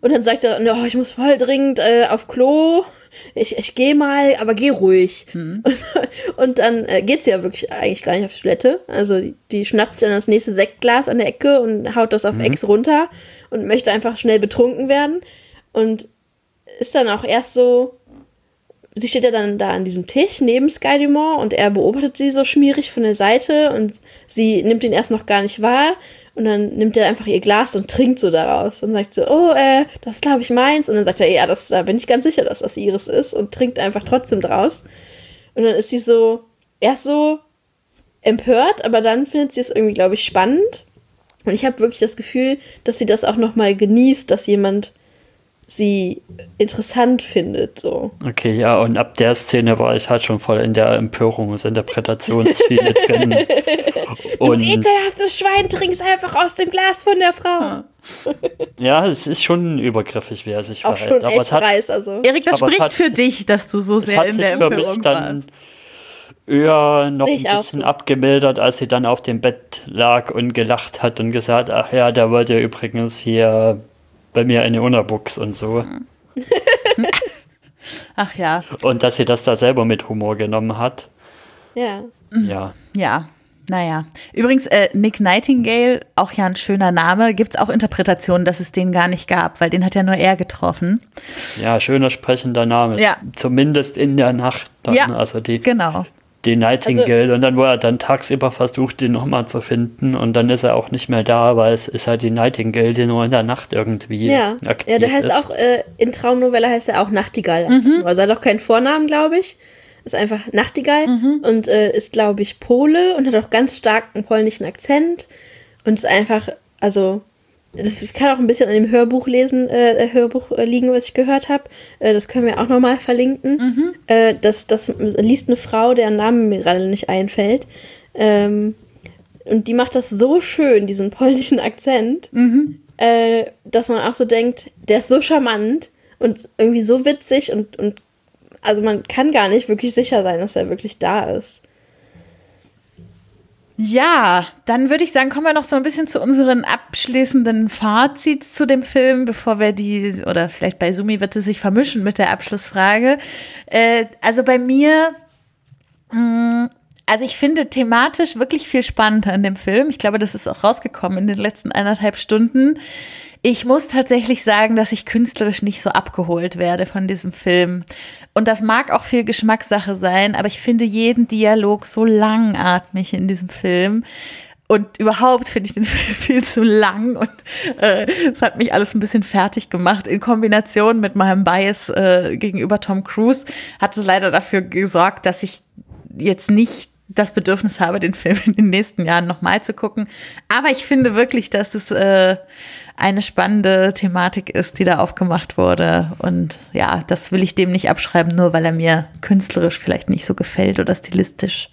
Und dann sagt er, oh, ich muss voll dringend auf Klo. Ich gehe mal, aber geh ruhig. Und dann geht sie ja wirklich eigentlich gar nicht auf die Toilette. Also die schnappt sich dann das nächste Sektglas an der Ecke und haut das auf Ex runter und möchte einfach schnell betrunken werden. Und ist dann auch erst so, sie steht ja dann da an diesem Tisch neben Sky Dumont und er beobachtet sie so schmierig von der Seite und sie nimmt ihn erst noch gar nicht wahr. Und dann nimmt er einfach ihr Glas und trinkt so daraus und sagt so, oh, das ist, glaube ich, meins. Und dann sagt er, ja, da bin ich ganz sicher, dass das ihres ist und trinkt einfach trotzdem draus. Und dann ist sie so, erst so empört, aber dann findet sie es irgendwie, glaube ich, spannend. Und ich habe wirklich das Gefühl, dass sie das auch nochmal genießt, dass jemand sie interessant findet, so. Okay, ja, und ab der Szene war ich halt schon voll in der Empörungsinterpretationsschiene drin. Du ekelhaftes Schwein, trinkst einfach aus dem Glas von der Frau. Ja, es ist schon übergriffig, wie er sich auch verhält. schon echt dreist, also. Erik, das spricht für dich, dass du so sehr in der Empörung warst. Eher noch ein bisschen so abgemildert, als sie dann auf dem Bett lag und gelacht hat und gesagt, ach ja, der wollte übrigens hier bei mir eine Unabuchs und so. Ach ja. Und dass sie das da selber mit Humor genommen hat. Ja. Ja. Ja, naja. Übrigens, Nick Nightingale, auch ja ein schöner Name, gibt es auch Interpretationen, dass es den gar nicht gab, weil den hat ja nur er getroffen. Ja, schöner sprechender Name. Ja. Zumindest in der Nacht. Dann, ja, also genau. Die Nightingale, also, und dann, wo er dann tagsüber versucht, den nochmal zu finden und dann ist er auch nicht mehr da, weil es ist halt die Nightingale, die nur in der Nacht irgendwie aktiv ja, der heißt ist. auch, in Traumnovelle heißt er auch Nachtigall. Also er hat auch keinen Vornamen, glaube ich. Ist einfach Nachtigall und ist, glaube ich, Pole und hat auch ganz starken polnischen Akzent und ist einfach, also das kann auch ein bisschen an dem Hörbuch liegen, was ich gehört habe. Das können wir auch nochmal verlinken. Das liest eine Frau, deren Name mir gerade nicht einfällt. Und die macht das so schön, diesen polnischen Akzent, dass man auch so denkt, der ist so charmant und irgendwie so witzig und also man kann gar nicht wirklich sicher sein, dass er wirklich da ist. Ja, dann würde ich sagen, kommen wir noch so ein bisschen zu unseren abschließenden Fazits zu dem Film, bevor wir oder vielleicht bei Sumi wird es sich vermischen mit der Abschlussfrage. Also bei mir, also ich finde thematisch wirklich viel spannender an dem Film. Ich glaube, das ist auch rausgekommen in den letzten 1,5 Stunden. Ich muss tatsächlich sagen, dass ich künstlerisch nicht so abgeholt werde von diesem Film. Und das mag auch viel Geschmackssache sein, aber ich finde jeden Dialog so langatmig in diesem Film. Und überhaupt finde ich den Film viel zu lang und es hat mich alles ein bisschen fertig gemacht. In Kombination mit meinem Bias gegenüber Tom Cruise hat es leider dafür gesorgt, dass ich jetzt nicht das Bedürfnis habe, den Film in den nächsten Jahren nochmal zu gucken. Aber ich finde wirklich, dass es eine spannende Thematik ist, die da aufgemacht wurde. Und ja, das will ich dem nicht abschreiben, nur weil er mir künstlerisch vielleicht nicht so gefällt oder stilistisch.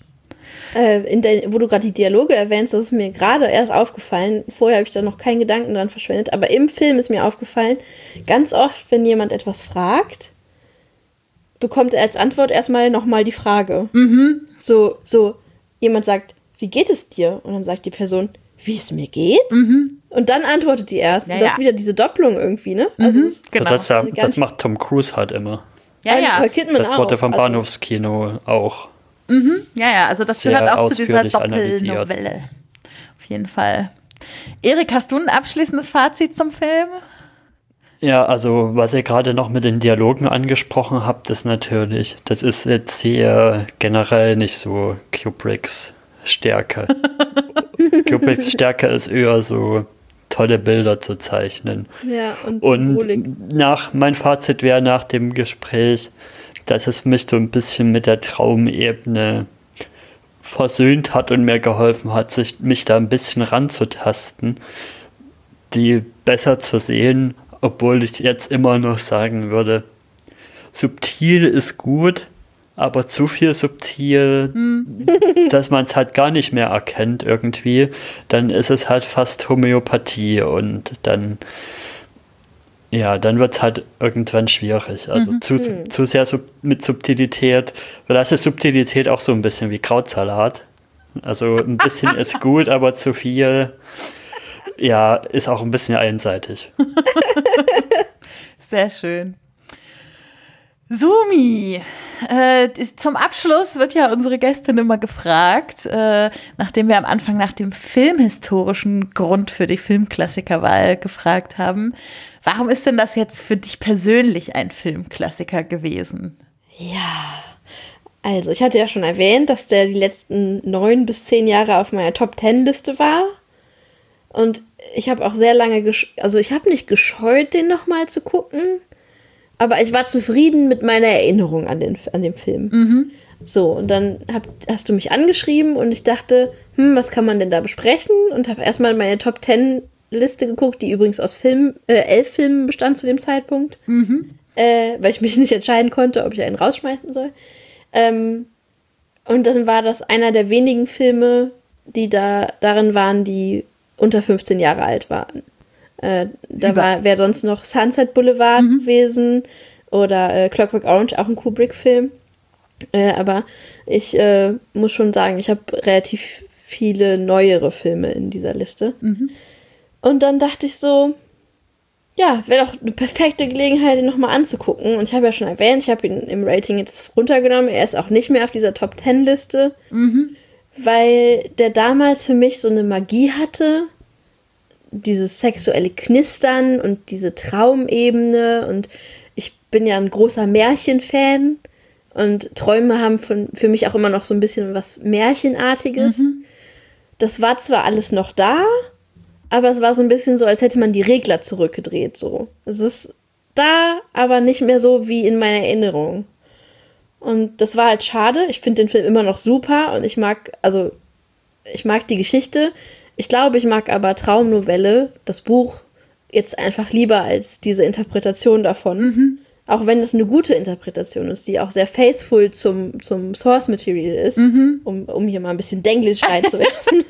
Wo du gerade die Dialoge erwähnst, das ist mir gerade erst aufgefallen. Vorher habe ich da noch keinen Gedanken dran verschwendet. Aber im Film ist mir aufgefallen, ganz oft, wenn jemand etwas fragt, bekommt er als Antwort erstmal nochmal die Frage. So, jemand sagt, wie geht es dir? Und dann sagt die Person, wie es mir geht? Und dann antwortet die erst. Ja, und das ist wieder diese Doppelung irgendwie, ne? Also genau. Das macht Tom Cruise halt immer. Ja. Das wurde vom Bahnhofskino auch. Ja, also das gehört auch zu dieser Doppelnovelle. Auf jeden Fall. Erik, hast du ein abschließendes Fazit zum Film? Ja, also was ihr gerade noch mit den Dialogen angesprochen habt, ist natürlich, das ist jetzt hier generell nicht so Kubricks Stärke. Kubricks Stärke ist eher so tolle Bilder zu zeichnen. Ja, und mein Fazit wäre nach dem Gespräch, dass es mich so ein bisschen mit der Traumebene versöhnt hat und mir geholfen hat, mich da ein bisschen ranzutasten, die besser zu sehen, obwohl ich jetzt immer noch sagen würde, subtil ist gut, aber zu viel subtil, dass man es halt gar nicht mehr erkennt irgendwie, dann ist es halt fast Homöopathie und dann wird es halt irgendwann schwierig. Also zu sehr mit Subtilität, vielleicht ist Subtilität auch so ein bisschen wie Krautsalat. Also ein bisschen ist gut, aber zu viel, ist auch ein bisschen einseitig. Sehr schön. Sumi, zum Abschluss wird ja unsere Gästin immer gefragt, nachdem wir am Anfang nach dem filmhistorischen Grund für die Filmklassikerwahl gefragt haben, warum ist denn das jetzt für dich persönlich ein Filmklassiker gewesen? Ja, also ich hatte ja schon erwähnt, dass der die letzten 9 bis 10 Jahre auf meiner Top-10-Liste war. Und ich habe auch sehr lange, ich habe nicht gescheut, den nochmal zu gucken, aber ich war zufrieden mit meiner Erinnerung an dem Film. Mhm. So, und dann hast du mich angeschrieben und ich dachte, was kann man denn da besprechen? Und habe erstmal meine Top-10-Liste geguckt, die übrigens aus 11 Filmen bestand zu dem Zeitpunkt, weil ich mich nicht entscheiden konnte, ob ich einen rausschmeißen soll. Und dann war das einer der wenigen Filme, die darin waren, die unter 15 Jahre alt waren. Wäre sonst noch Sunset Boulevard gewesen oder Clockwork Orange, auch ein Kubrick-Film. Aber ich muss schon sagen, ich habe relativ viele neuere Filme in dieser Liste. Und dann dachte ich so, ja, wäre doch eine perfekte Gelegenheit, ihn nochmal anzugucken. Und ich habe ja schon erwähnt, ich habe ihn im Rating jetzt runtergenommen. Er ist auch nicht mehr auf dieser Top-10-Liste, weil der damals für mich so eine Magie hatte. Dieses sexuelle Knistern und diese Traumebene. Und ich bin ja ein großer Märchenfan. Und Träume haben für mich auch immer noch so ein bisschen was Märchenartiges. Das war zwar alles noch da, aber es war so ein bisschen so, als hätte man die Regler zurückgedreht. So. Es ist da, aber nicht mehr so wie in meiner Erinnerung. Und das war halt schade. Ich finde den Film immer noch super und ich mag die Geschichte. Ich glaube, ich mag aber Traumnovelle, das Buch, jetzt einfach lieber als diese Interpretation davon. Auch wenn es eine gute Interpretation ist, die auch sehr faithful zum Source Material ist, um hier mal ein bisschen Denglisch reinzuwerfen.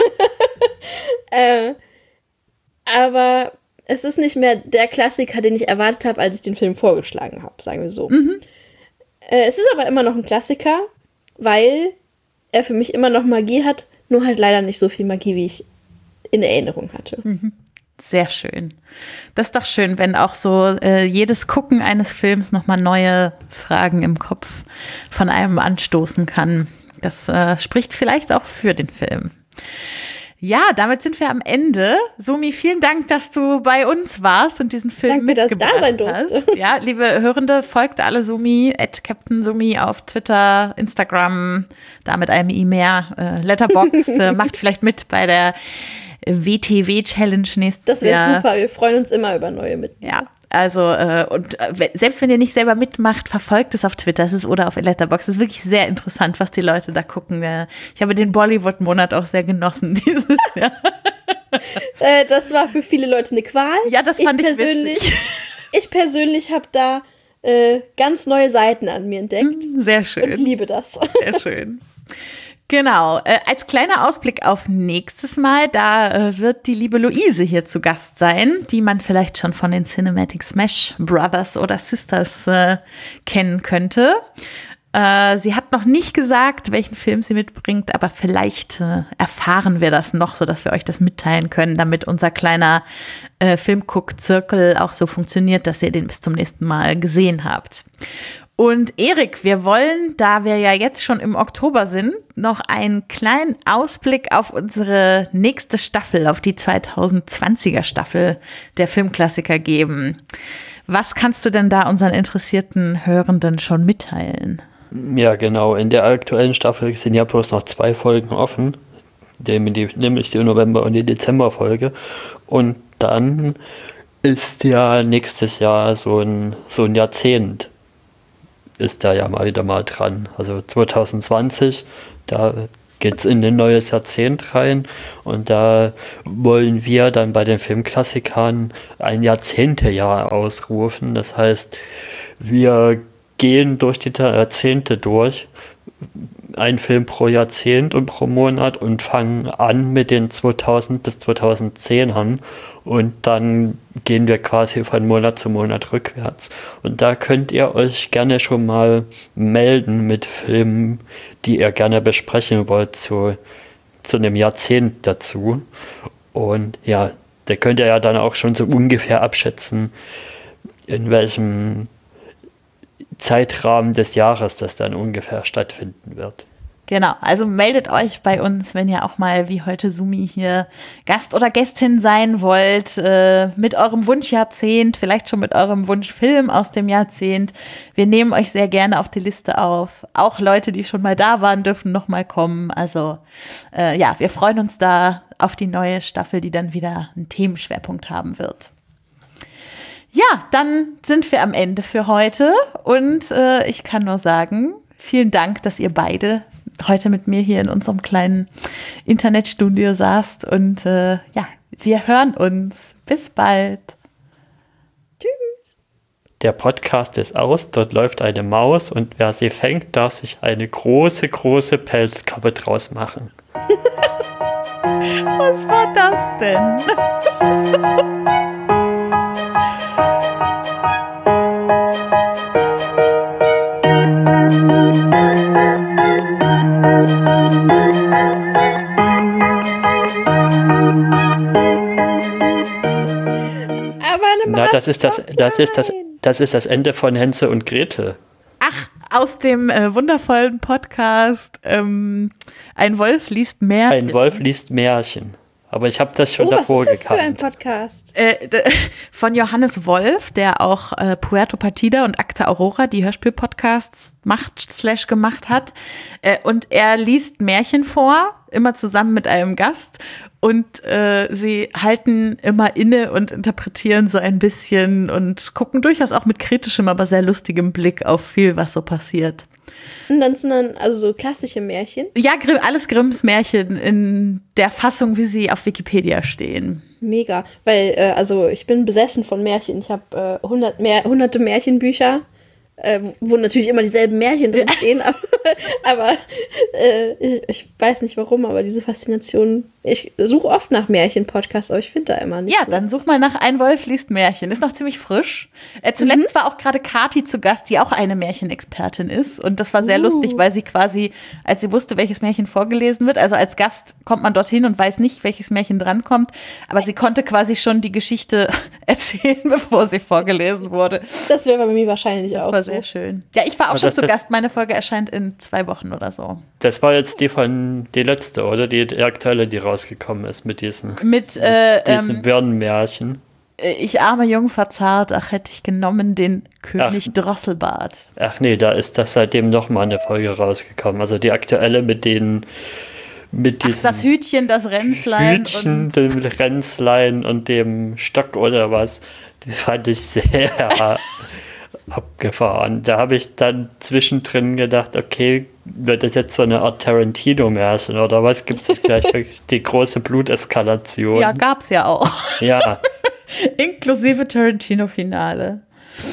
Aber es ist nicht mehr der Klassiker, den ich erwartet habe, als ich den Film vorgeschlagen habe, sagen wir so. Es ist aber immer noch ein Klassiker, weil er für mich immer noch Magie hat, nur halt leider nicht so viel Magie, wie ich in Erinnerung hatte. Sehr schön. Das ist doch schön, wenn auch so jedes Gucken eines Films nochmal neue Fragen im Kopf von einem anstoßen kann. Das spricht vielleicht auch für den Film. Ja, damit sind wir am Ende. Sumi, vielen Dank, dass du bei uns warst und diesen Film mitgebracht hast. Danke, dass ich da sein durfte. Ja, liebe Hörende, folgt alle Sumi, @CaptainSumi auf Twitter, Instagram, da mit einem I mehr, Letterboxd, macht vielleicht mit bei der WTW-Challenge nächstes Jahr. Das wäre super, wir freuen uns immer über neue Mitglieder. Ja. Also, selbst wenn ihr nicht selber mitmacht, verfolgt es auf Twitter oder auf Letterboxd. Es ist wirklich sehr interessant, was die Leute da gucken. Ich habe den Bollywood-Monat auch sehr genossen dieses Jahr. Das war für viele Leute eine Qual. Ja, das fand ich persönlich. Ich persönlich habe da ganz neue Seiten an mir entdeckt. Sehr schön. Und liebe das. Sehr schön. Genau, als kleiner Ausblick auf nächstes Mal, da wird die liebe Luise hier zu Gast sein, die man vielleicht schon von den Cinematic Smash Brothers oder Sisters kennen könnte. Sie hat noch nicht gesagt, welchen Film sie mitbringt, aber vielleicht erfahren wir das noch, sodass wir euch das mitteilen können, damit unser kleiner Filmguck-Zirkel auch so funktioniert, dass ihr den bis zum nächsten Mal gesehen habt. Und Erik, wir wollen, da wir ja jetzt schon im Oktober sind, noch einen kleinen Ausblick auf unsere nächste Staffel, auf die 2020er Staffel der Filmklassiker geben. Was kannst du denn da unseren interessierten Hörenden schon mitteilen? Ja, genau. In der aktuellen Staffel sind ja bloß noch 2 Folgen offen, nämlich die November- und die Dezember-Folge. Und dann ist ja nächstes Jahr so ein Jahrzehnt ist da ja mal wieder mal dran. Also 2020, da geht es in ein neues Jahrzehnt rein und da wollen wir dann bei den Filmklassikern ein Jahrzehntejahr ausrufen. Das heißt, wir gehen durch die Jahrzehnte durch, ein Film pro Jahrzehnt und pro Monat und fangen an mit den 2000 bis 2010ern und dann gehen wir quasi von Monat zu Monat rückwärts. Und da könnt ihr euch gerne schon mal melden mit Filmen, die ihr gerne besprechen wollt zu einem Jahrzehnt dazu. Und ja, da könnt ihr ja dann auch schon so ungefähr abschätzen, in welchem Zeitrahmen des Jahres das dann ungefähr stattfinden wird. Genau, also meldet euch bei uns, wenn ihr auch mal wie heute Sumi hier Gast oder Gästin sein wollt, mit eurem Wunschjahrzehnt, vielleicht schon mit eurem Wunschfilm aus dem Jahrzehnt. Wir nehmen euch sehr gerne auf die Liste auf. Auch Leute, die schon mal da waren, dürfen noch mal kommen. Also ja, wir freuen uns da auf die neue Staffel, die dann wieder einen Themenschwerpunkt haben wird. Ja, dann sind wir am Ende für heute und ich kann nur sagen, vielen Dank, dass ihr beide heute mit mir hier in unserem kleinen Internetstudio saßt und ja, wir hören uns. Bis bald. Tschüss. Der Podcast ist aus, dort läuft eine Maus und wer sie fängt, darf sich eine große, große Pelzkappe draus machen. Was war das denn? Na, das ist das Ende von Hänsel und Gretel. Ach, aus dem wundervollen Podcast Ein Wolf liest Märchen. Ein Wolf liest Märchen. Aber ich habe das schon davor gekannt. Was ist das für ein Podcast? Von Johannes Wolf, der auch Puerto Partida und Akte Aurora, die Hörspiel-Podcasts gemacht hat. Und er liest Märchen vor, immer zusammen mit einem Gast. Und sie halten immer inne und interpretieren so ein bisschen und gucken durchaus auch mit kritischem, aber sehr lustigem Blick auf viel, was so passiert. Und dann sind dann also so klassische Märchen? Ja, alles Grimms Märchen in der Fassung, wie sie auf Wikipedia stehen. Mega, weil also ich bin besessen von Märchen. Ich habe hunderte Märchenbücher, wo natürlich immer dieselben Märchen drin stehen, aber ich weiß nicht warum, aber diese Faszination, ich suche oft nach Märchen-Podcasts, aber ich finde da immer nicht. Ja, dann such mal nach Ein Wolf liest Märchen, ist noch ziemlich frisch. Zuletzt war auch gerade Kati zu Gast, die auch eine Märchenexpertin ist und das war sehr lustig, weil sie quasi, als sie wusste, welches Märchen vorgelesen wird, also als Gast kommt man dorthin und weiß nicht, welches Märchen drankommt, aber sie konnte quasi schon die Geschichte erzählen, bevor sie vorgelesen wurde. Das wäre bei mir wahrscheinlich auch so. Sehr schön. Ja, ich war auch schon zu Gast. Meine Folge erscheint in 2 Wochen oder so. Das war jetzt die letzte, oder? Die aktuelle, die rausgekommen ist mit diesen Birnenmärchen. Ich arme Jungfer zart, ach, hätte ich genommen den König Drosselbart. Ach nee, da ist das seitdem noch mal eine Folge rausgekommen. Also die aktuelle mit diesem das Hütchen, das Ränzlein. Dem Ränzlein und dem Stock oder was. Die fand ich sehr abgefahren. Da habe ich dann zwischendrin gedacht, okay, wird das jetzt so eine Art Tarantino-Märchen oder was? Gibt es gleich die große Bluteskalation? Ja, gab's ja auch. Ja. Inklusive Tarantino-Finale.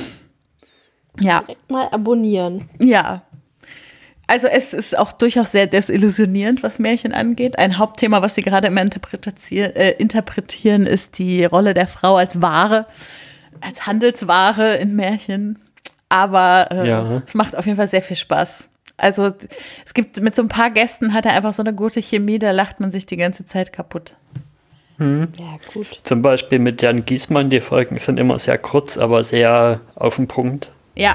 Ja. Direkt mal abonnieren. Ja. Also es ist auch durchaus sehr desillusionierend, was Märchen angeht. Ein Hauptthema, was sie gerade immer interpretieren, ist die Rolle der Frau als Ware, als Handelsware in Märchen. Aber es macht auf jeden Fall sehr viel Spaß. Also es gibt mit so ein paar Gästen hat er einfach so eine gute Chemie, da lacht man sich die ganze Zeit kaputt. Ja, gut. Zum Beispiel mit Jan Giesmann, die Folgen sind immer sehr kurz, aber sehr auf den Punkt. Ja.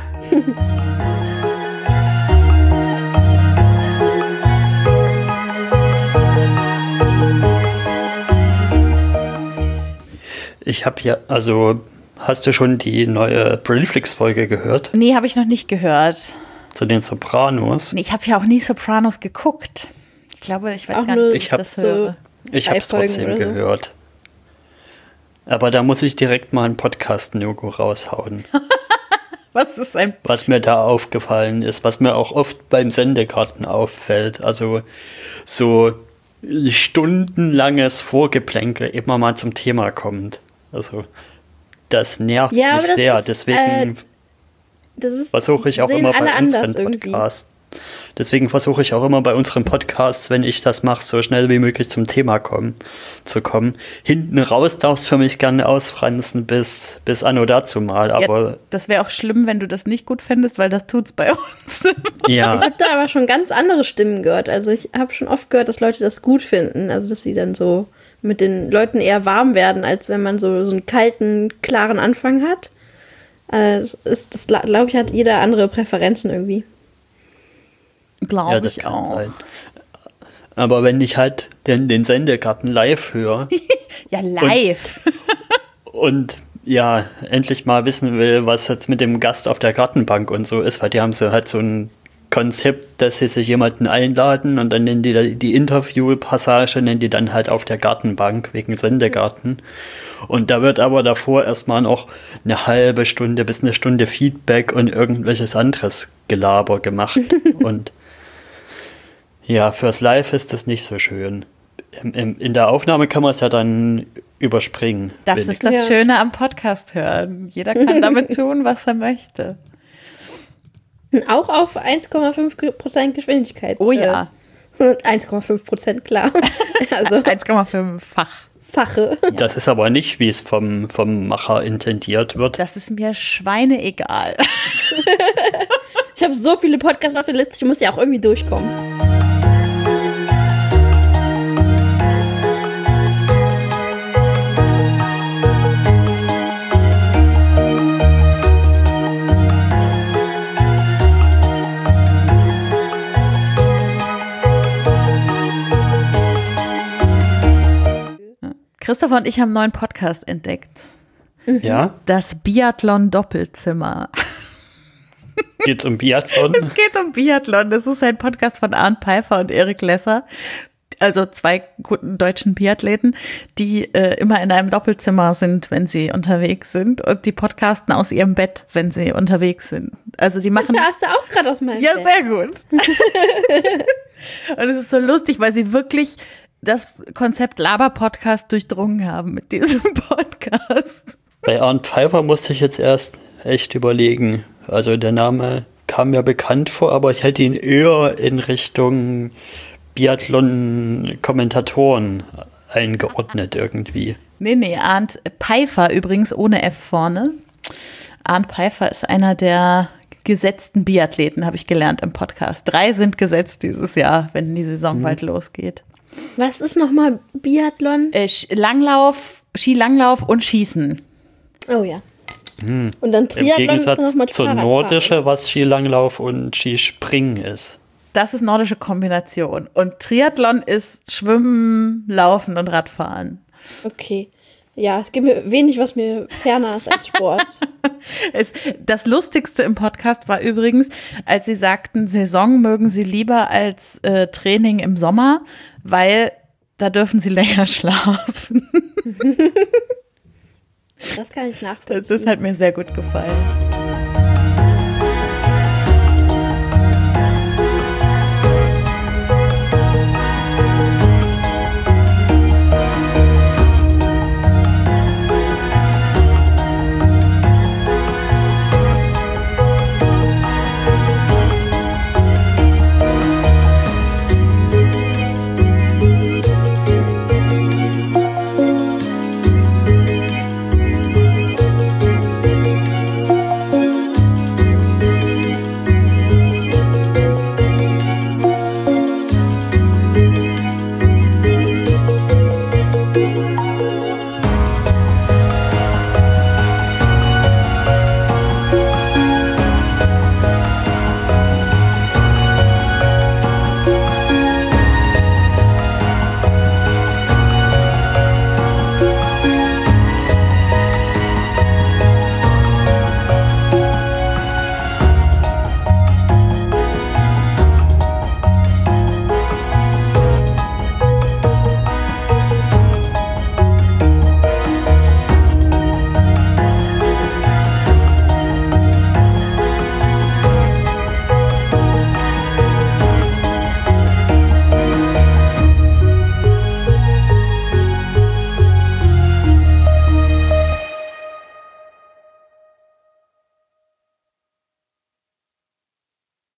Ich habe ja, also hast du schon die neue Brillenflix-Folge gehört? Nee, habe ich noch nicht gehört. Zu den Sopranos? Nee, ich habe ja auch nie Sopranos geguckt. Ich glaube, ich weiß auch gar nicht, ob ich das höre. Ich habe es trotzdem gehört. Aber da muss ich direkt mal einen Podcast-Logo raushauen. Was mir da aufgefallen ist, was mir auch oft beim Sendekarten auffällt. Also so stundenlanges Vorgeplänkel immer mal zum Thema kommt. Also das nervt mich sehr. Deswegen versuche ich auch immer bei unseren Podcasts. Deswegen versuche ich auch immer bei unseren Podcasts, wenn ich das mache, so schnell wie möglich zum Thema zu kommen. Hinten raus darfst du für mich gerne ausfransen bis anno dazu mal. Aber ja, das wäre auch schlimm, wenn du das nicht gut fändest, weil das tut's bei uns. Ja. Ich habe da aber schon ganz andere Stimmen gehört. Also ich habe schon oft gehört, dass Leute das gut finden. Also dass sie dann so mit den Leuten eher warm werden, als wenn man so einen kalten, klaren Anfang hat. Das glaube ich, hat jeder andere Präferenzen irgendwie. Glaube das ich kann auch. sein. Aber wenn ich halt den Sendegarten live höre Ja, live. und ja, endlich mal wissen will, was jetzt mit dem Gast auf der Gartenbank und so ist, weil die haben so halt so ein Konzept, dass sie sich jemanden einladen und dann nennen die Interviewpassage, nennen die dann halt auf der Gartenbank wegen Sendegarten. Und da wird aber davor erstmal noch eine halbe Stunde bis eine Stunde Feedback und irgendwelches anderes Gelaber gemacht. Und ja, fürs Live ist das nicht so schön. In der Aufnahme kann man es ja dann überspringen. Das ist das Schöne am Podcast hören. Jeder kann damit tun, was er möchte. Auch auf 1,5% Geschwindigkeit. Oh ja. 1,5%, klar. Also 1,5-fach. Fache. Das ist aber nicht, wie es vom Macher intendiert wird. Das ist mir schweineegal. Ich habe so viele Podcasts auf der Liste, ich muss ja auch irgendwie durchkommen. Christopher und ich haben einen neuen Podcast entdeckt. Ja? Das Biathlon-Doppelzimmer. Geht's um Biathlon? Es geht um Biathlon. Das ist ein Podcast von Arndt Pfeiffer und Erik Lesser. Also 2 guten deutschen Biathleten, die immer in einem Doppelzimmer sind, wenn sie unterwegs sind. Und die podcasten aus ihrem Bett, wenn sie unterwegs sind. Also die machen... Da hast du auch gerade aus meinem Ja, Bett. sehr gut. Und es ist so lustig, weil sie wirklich das Konzept Laber-Podcast durchdrungen haben mit diesem Podcast. Bei Arndt Pfeiffer musste ich jetzt erst echt überlegen. Also der Name kam mir bekannt vor, aber ich hätte ihn eher in Richtung Biathlon-Kommentatoren eingeordnet irgendwie. Nee, Arndt Pfeiffer übrigens ohne F vorne. Arndt Pfeiffer ist einer der gesetzten Biathleten, habe ich gelernt im Podcast. 3 sind gesetzt dieses Jahr, wenn die Saison bald losgeht. Was ist nochmal Biathlon? Langlauf, Skilanglauf und Schießen. Oh ja. Und dann Im Triathlon ist dann Gegensatz nochmal zur Nordische, was Skilanglauf und Skispringen ist. Das ist nordische Kombination. Und Triathlon ist Schwimmen, Laufen und Radfahren. Okay. Ja, es gibt mir wenig, was mir ferner ist als Sport. Das Lustigste im Podcast war übrigens, als sie sagten, Saison mögen sie lieber als Training im Sommer, weil da dürfen sie länger schlafen. Das kann ich nachvollziehen. Das hat mir sehr gut gefallen.